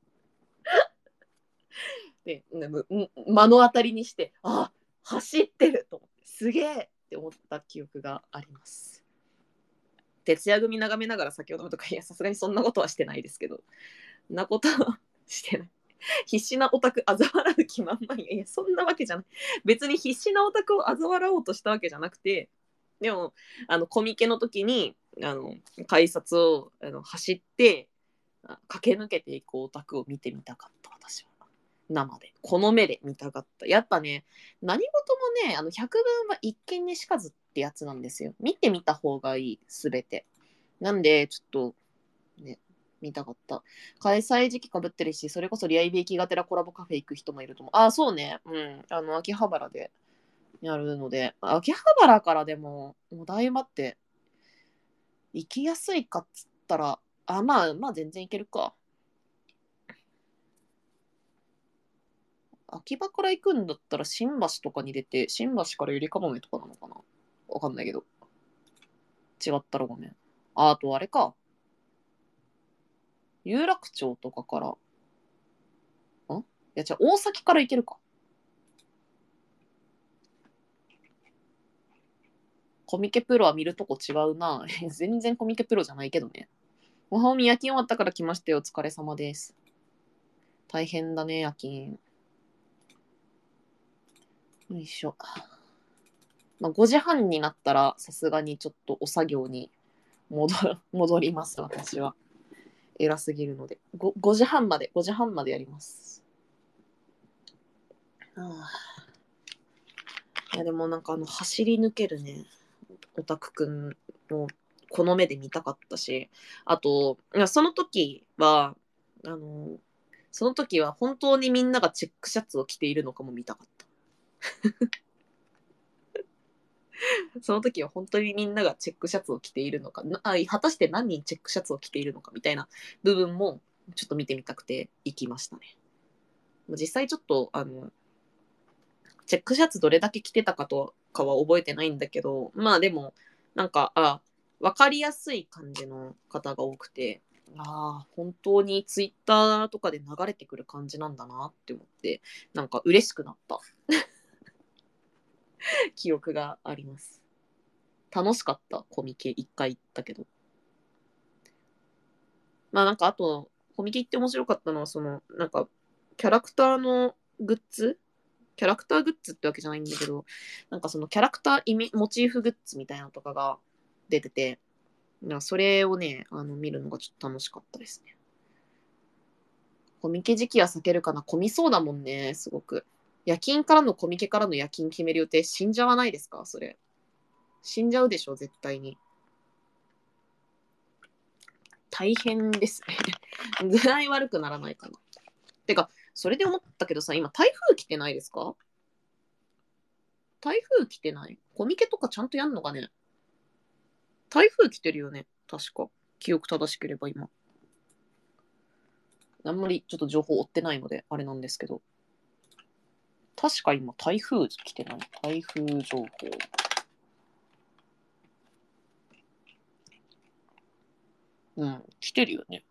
で、目の当たりにして、あ、走ってると思って、すげえって思った記憶があります。徹夜組眺めながら酒を飲むとか、いや、さすがにそんなことはしてないですけど、そんなことはしてない。必死なオタク嘲笑う気満々。いやいや、そんなわけじゃない。別に必死なオタクを嘲笑おうとしたわけじゃなくて、でも、あの、コミケの時に、あの、改札をあの走って、駆け抜けていくオタクを見てみたかった、私は。生で。この目で見たかった。やっぱね、何事もね、あの、百聞は一見にしかずってやつなんですよ。見てみた方がいい、すべて。なんで、ちょっと、ね、見たかった。開催時期かぶってるし、それこそリアイビーキがてらコラボカフェ行く人もいると思う。あ、そうね。うん。あの、秋葉原でやるので、秋葉原からでも、お台場って行きやすいかっつったら、あ、まあ、まあ全然行けるか。秋葉から行くんだったら新橋とかに出て、新橋からゆりかもめとかなのかな、わかんないけど。違ったらごめん。あ、あとあれか。有楽町とかから、んいや、じゃあ大崎から行けるか。コミケプロは見るとこ違うな。全然コミケプロじゃないけどね。ごはおみ夜勤終わったから来ましたよ。お疲れ様です。大変だね、夜勤。よいしょ。まあ、ごじはんになったらさすがにちょっとお作業に戻戻ります、私は。偉すぎるので。ご, ごじはんまで、ごじはんまでやります。 あいやでもなんかあの走り抜けるねオタクくんのこの目で見たかったし、あといやその時はあのその時は本当にみんながチェックシャツを着ているのかも見たかった。その時は本当にみんながチェックシャツを着ているのか、あ果たして何人チェックシャツを着ているのかみたいな部分もちょっと見てみたくて行きましたね。実際ちょっとあのチェックシャツどれだけ着てたかとかは覚えてないんだけど、まあでもなんかあ分かりやすい感じの方が多くて、ああ本当にツイッターとかで流れてくる感じなんだなって思って、なんか嬉しくなった記憶があります。楽しかったコミケ一回行ったけど、まあなんかあとコミケ行って面白かったのはそのなんかキャラクターのグッズキャラクターグッズってわけじゃないんだけど、なんかそのキャラクターイメモチーフグッズみたいなのとかが出てて、それをね、あの見るのがちょっと楽しかったですね。コミケ時期は避けるかな。混みそうだもんね、すごく。夜勤からのコミケからの夜勤決める予定死んじゃわないですかそれ。死んじゃうでしょ、絶対に。大変ですね。具合悪くならないかな。てか、それで思ったけどさ、今台風来てないですか？台風来てない？コミケとかちゃんとやんのかね？台風来てるよね。確か。記憶正しければ今。あんまりちょっと情報追ってないので、あれなんですけど。確か今台風来てない。台風情報。うん、来てるよね。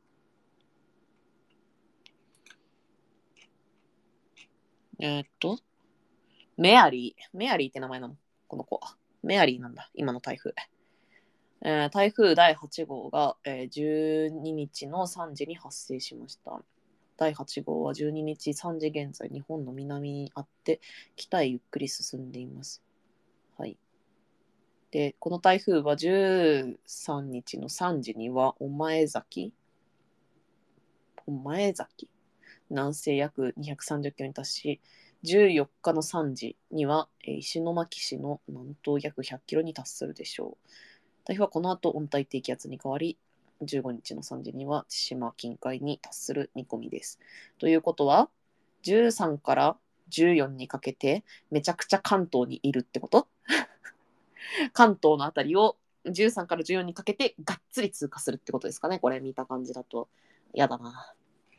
えーっと、メアリー。メアリーって名前なのこの子。メアリーなんだ。今の台風。えー台風だいはち号が、えーじゅうににちのさんじに発生しました。だいはち号はじゅうににちさんじ現在、日本の南にあって、北へゆっくり進んでいます。はい。で、この台風はじゅうさんにちのさんじには、御前崎御前崎南西約にひゃくさんじゅっキロに達し、じゅうよっかのさんじには石巻市の南東約ひゃっキロに達するでしょう。台風はこの後温帯低気圧に変わり、じゅうごにちのさんじには千島近海に達する見込みです。ということは、じゅうさんからじゅうよんにかけてめちゃくちゃ関東にいるってこと？関東のあたりをじゅうさんからじゅうよんにかけてがっつり通過するってことですかね。これ見た感じだと。やだな。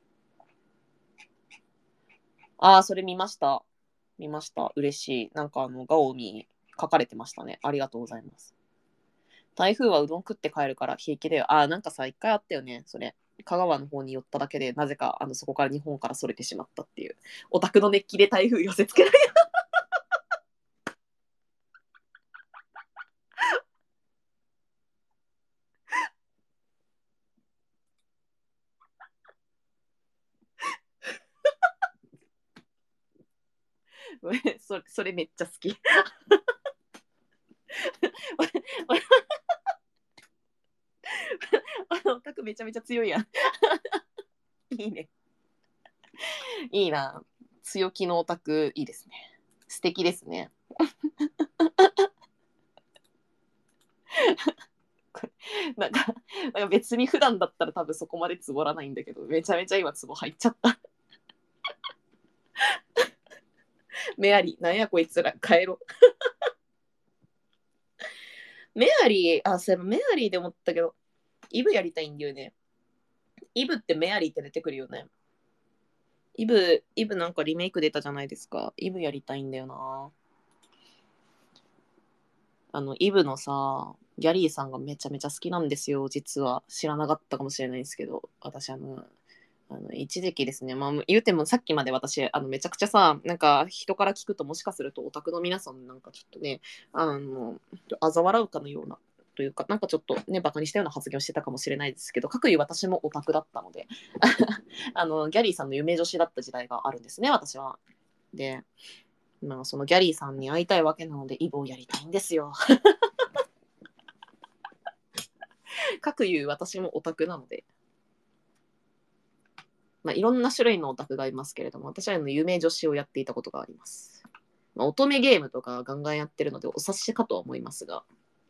ああ、それ見ました。見ました。嬉しい。なんかあの、ガオミ書かれてましたね。ありがとうございます。台風はうどん食って帰るから平気だよ。ああ、なんかさ、一回あったよね。それ。香川の方に寄っただけで、なぜかあのそこから日本からそれてしまったっていう。オタクの熱気で台風寄せつけられる。それそれめっちゃ好き。あのオタクめちゃめちゃ強いやん。いいね。いいな。強気のオタクいいですね。素敵ですね。なんか、なんか別に普段だったら多分そこまでつぼらないんだけど、めちゃめちゃ今つぼ入っちゃった。メアリー、なんやこいつら、帰ろう。メアリー、あ、そういえばメアリーで思ったけど、イブやりたいんだよね。イブってメアリーって出てくるよね。イブ、イブなんかリメイク出たじゃないですか。イブやりたいんだよな。あの、イブのさ、ギャリーさんがめちゃめちゃ好きなんですよ、実は。知らなかったかもしれないですけど、私、あの、あの一時期ですね、まあ、言うてもさっきまで私、あのめちゃくちゃさ、なんか人から聞くともしかするとオタクの皆さんなんかちょっとね、あの、嘲笑うかのような、というか、なんかちょっとね、バカにしたような発言をしてたかもしれないですけど、かくいう私もオタクだったので、あの、ギャリーさんの夢女子だった時代があるんですね、私は。で、まあ、そのギャリーさんに会いたいわけなので、イボをやりたいんですよ。かくいう私もオタクなので。 まあ、いろんな種類のオタクがいますけれども、私はあの有名女子をやっていたことがあります。まあ、乙女ゲームとかガンガンやってるのでお察しかとは思いますが。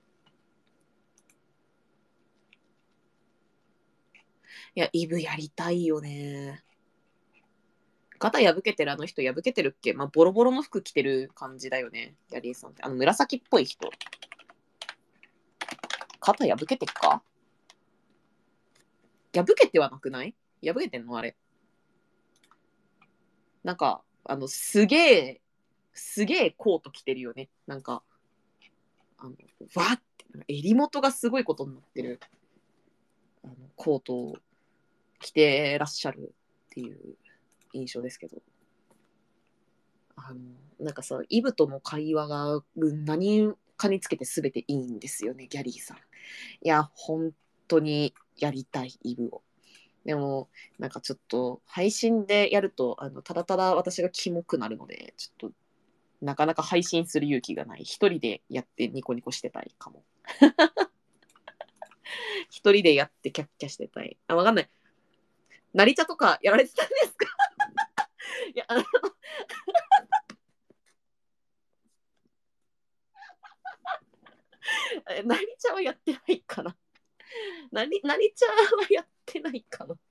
いや、イブやりたいよね。肩破けてるあの人破けてるっけ？まあ、ボロボロの服着てる感じだよね。ギャリーさんって。あの紫っぽい人。肩破けてっか？破けてはなくない？破けてんのあれ。なんか、あの、すげえ、すげえコート着てるよね。なんか、あの、わって、襟元がすごいことになってる、あの、コートを着てらっしゃるっていう印象ですけど。あの、なんかさ、イブとの会話が何かにつけて全ていいんですよね、ギャリーさん。いや、本当にやりたい、イブを。でも、なんかちょっと、配信でやると、あの、ただただ私がキモくなるので、ちょっと、なかなか配信する勇気がない。一人でやってニコニコしてたいかも。一人でやってキャッキャしてたい。あ、わかんない。成田とかやられてたんですか？いや、あの、成田はやってないかな。なに、成田はやってないかな。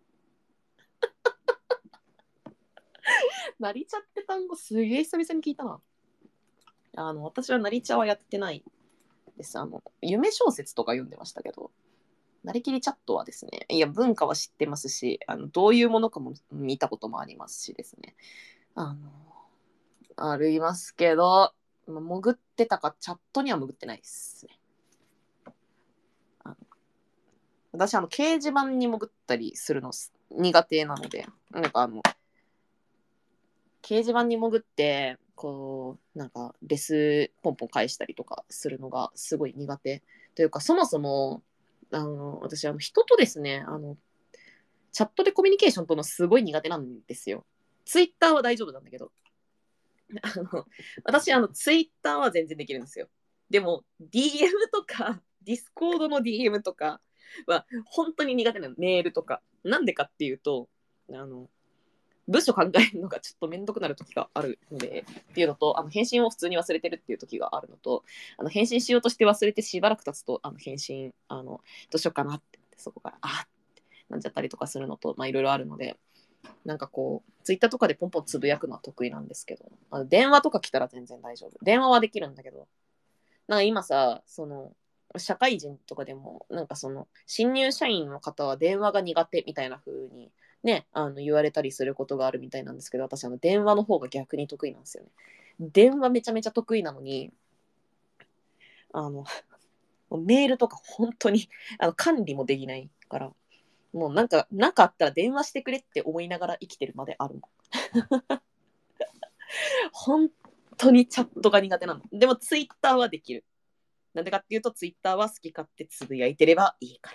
成田って単語すげえ久々に聞いたな。あの、私は成田はやってないです。あの、夢小説とか読んでましたけど、なりきりチャットはですね、いや、文化は知ってますし、あのどういうものかも見たこともありますしですね。あの、ありますけど、潜ってたか、チャットには潜ってないですね。あの私、あの、掲示板に潜ったりするの苦手なので、なんかあの、掲示板に潜って、こう、なんか、レスポンポン返したりとかするのがすごい苦手。というか、そもそも、あの、私、あの、人とですね、あの、チャットでコミュニケーション取るのすごい苦手なんですよ。ツイッターは大丈夫なんだけど、あの、私、あの、ツイッターは全然できるんですよ。でも、ディーエム とか、ディスコードの ディーエム とかは、本当に苦手なの。メールとか。なんでかっていうと、あの、文章考えるのがちょっとめんどくなる時があるので、っていうのと、あの返信を普通に忘れてるっていう時があるのと、あの返信しようとして忘れてしばらく経つと、あの返信、あの、どうしようかなって、そこから、あってなっちゃったりとかするのと、まあいろいろあるので、なんかこう、ツイッターとかでポンポンつぶやくのは得意なんですけど、あの電話とか来たら全然大丈夫。電話はできるんだけど、なんか今さ、その、社会人とかでも、なんかその、新入社員の方は電話が苦手みたいな風にね、あの言われたりすることがあるみたいなんですけど、私、あの電話の方が逆に得意なんですよね。電話めちゃめちゃ得意なのに、あの、メールとか本当にあの管理もできないから、もうなんか、なんかあったら電話してくれって思いながら生きてるまであるもん。本当にチャットが苦手なの。でもツイッターはできる。なんでかっていうと、ツイッターは好き勝手つぶやいてればいいから。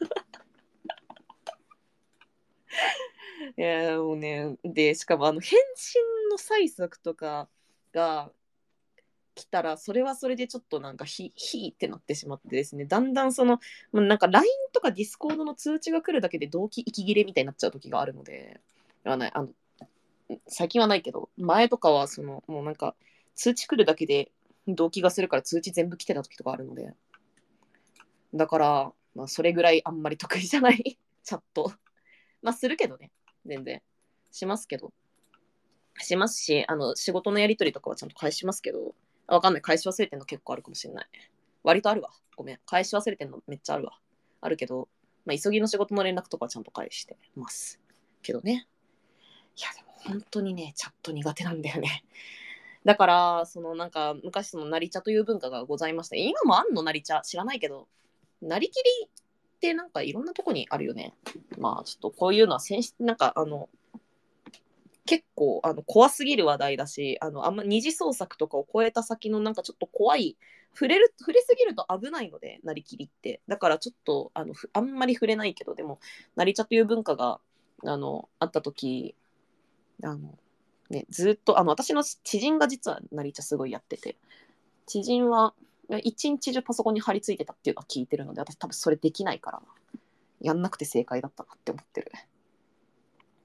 いやもうね、で、しかもあの返信の催促とかが来たら、それはそれでちょっとなんかひ、ひーってなってしまってですね、だんだんその、もうなんか ライン とか Discord の通知が来るだけで動機息切れみたいになっちゃう時があるので、あの、あの最近はないけど、前とかはその、もうなんか、通知来るだけで動機がするから通知全部来てた時とかあるので、だから、まあ、それぐらいあんまり得意じゃないチャット。まあ、するけどね。全然。しますけど。しますし、あの、仕事のやりとりとかはちゃんと返しますけど、わかんない。返し忘れてんの結構あるかもしれない。割とあるわ。ごめん。返し忘れてんのめっちゃあるわ。あるけど、まあ、急ぎの仕事の連絡とかはちゃんと返してます。けどね。いや、でも本当にね、チャット苦手なんだよね。だから、そのなんか、昔その成茶という文化がございました。今もあんの成茶知らないけど、なりきりってなんかいろんなとこにあるよね。まあちょっとこういうのは先なんかあの結構あの怖すぎる話題だし、あのあんま二次創作とかを超えた先のなんかちょっと怖い、触れる触れすぎると危ないので、なりきりって。だからちょっとあのあんまり触れないけど、でも成茶という文化があのあった時、あのねずっとあの私の知人が実は成茶すごいやってて、知人は一日中パソコンに張り付いてたっていうのは聞いてるので、私多分それできないからやんなくて正解だったなって思ってる。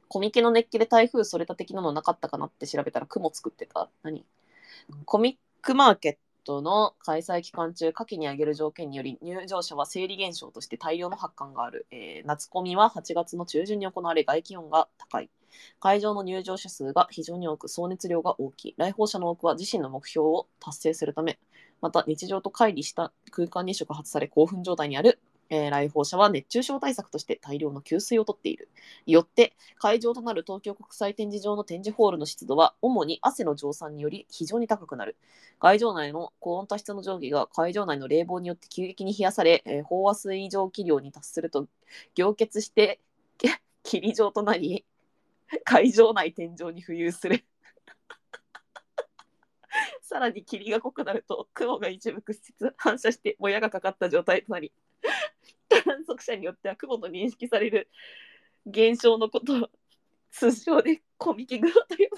コミケの熱気で台風それた的なのなかったかなって調べたら雲作ってた。何コミックマーケットの開催期間中、下記に挙げる条件により入場者は生理現象として大量の発汗がある。えー夏コミははちがつの中旬に行われ、外気温が高い。会場の入場者数が非常に多く、総熱量が大きい。来訪者の多くは自身の目標を達成するため、また日常と乖離した空間に触発され興奮状態にある、えー来訪者は熱中症対策として大量の給水をとっている。よって、会場となる東京国際展示場の展示ホールの湿度は主に汗の蒸散により非常に高くなる。会場内の高温多湿の蒸気が会場内の冷房によって急激に冷やされ、えー飽和水蒸気量に達すると凝結して霧状となり、会場内天井に浮遊する。さらに霧が濃くなると雲が一部屈折反射してもやがかかった状態となり、観測者によっては雲と認識される現象のことを通称でコミケ雲という。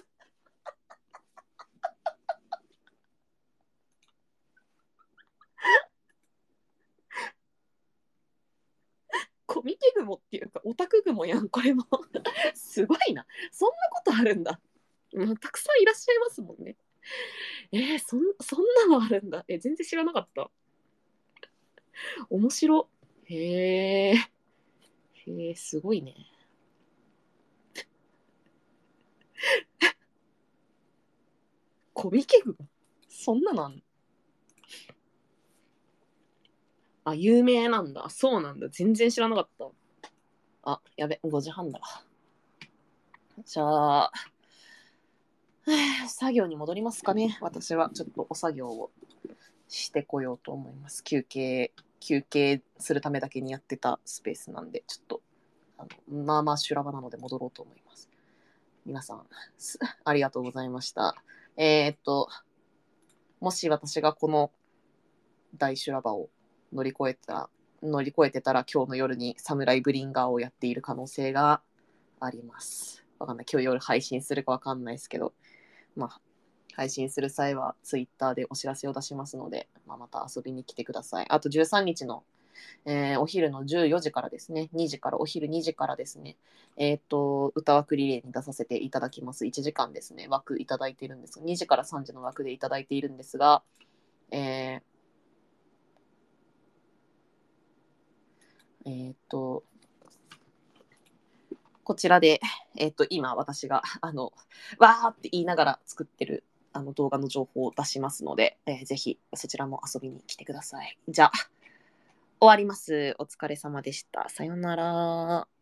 コミケ雲っていうかオタク雲やんこれも。すごいな。そんなことあるんだ。もうたくさんいらっしゃいますもんね。えー、そんそんなのあるんだ。え、全然知らなかった。面白。へえ。へえ、すごいね。コミケ雲そんなのあんの？あ、有名なんだ。そうなんだ。全然知らなかった。あ、やべ、ごじはんだ。じゃあ、作業に戻りますかね。私はちょっとお作業をしてこようと思います。休憩、休憩するためだけにやってたスペースなんで、ちょっと、あのまあまあ修羅場なので戻ろうと思います。皆さん、ありがとうございました。えー、っと、もし私がこの大修羅場を乗り越えた乗り越えてたら今日の夜にサムライブリンガーをやっている可能性があります。わかんない。今日夜配信するかわかんないですけど、まあ、配信する際はツイッターでお知らせを出しますので、まあ、また遊びに来てください。あとじゅうさんにちの、えーお昼のじゅうよじからですね、にじからお昼にじからですね、えっ、と、歌枠リレーに出させていただきます。いちじかんですね、枠いただいているんです。にじからさんじの枠でいただいているんですが、えーえっ、と、こちらで、えっ、と、今私が、あの、わーって言いながら作ってるあの動画の情報を出しますので、えーぜひそちらも遊びに来てください。じゃあ、終わります。お疲れ様でした。さようなら。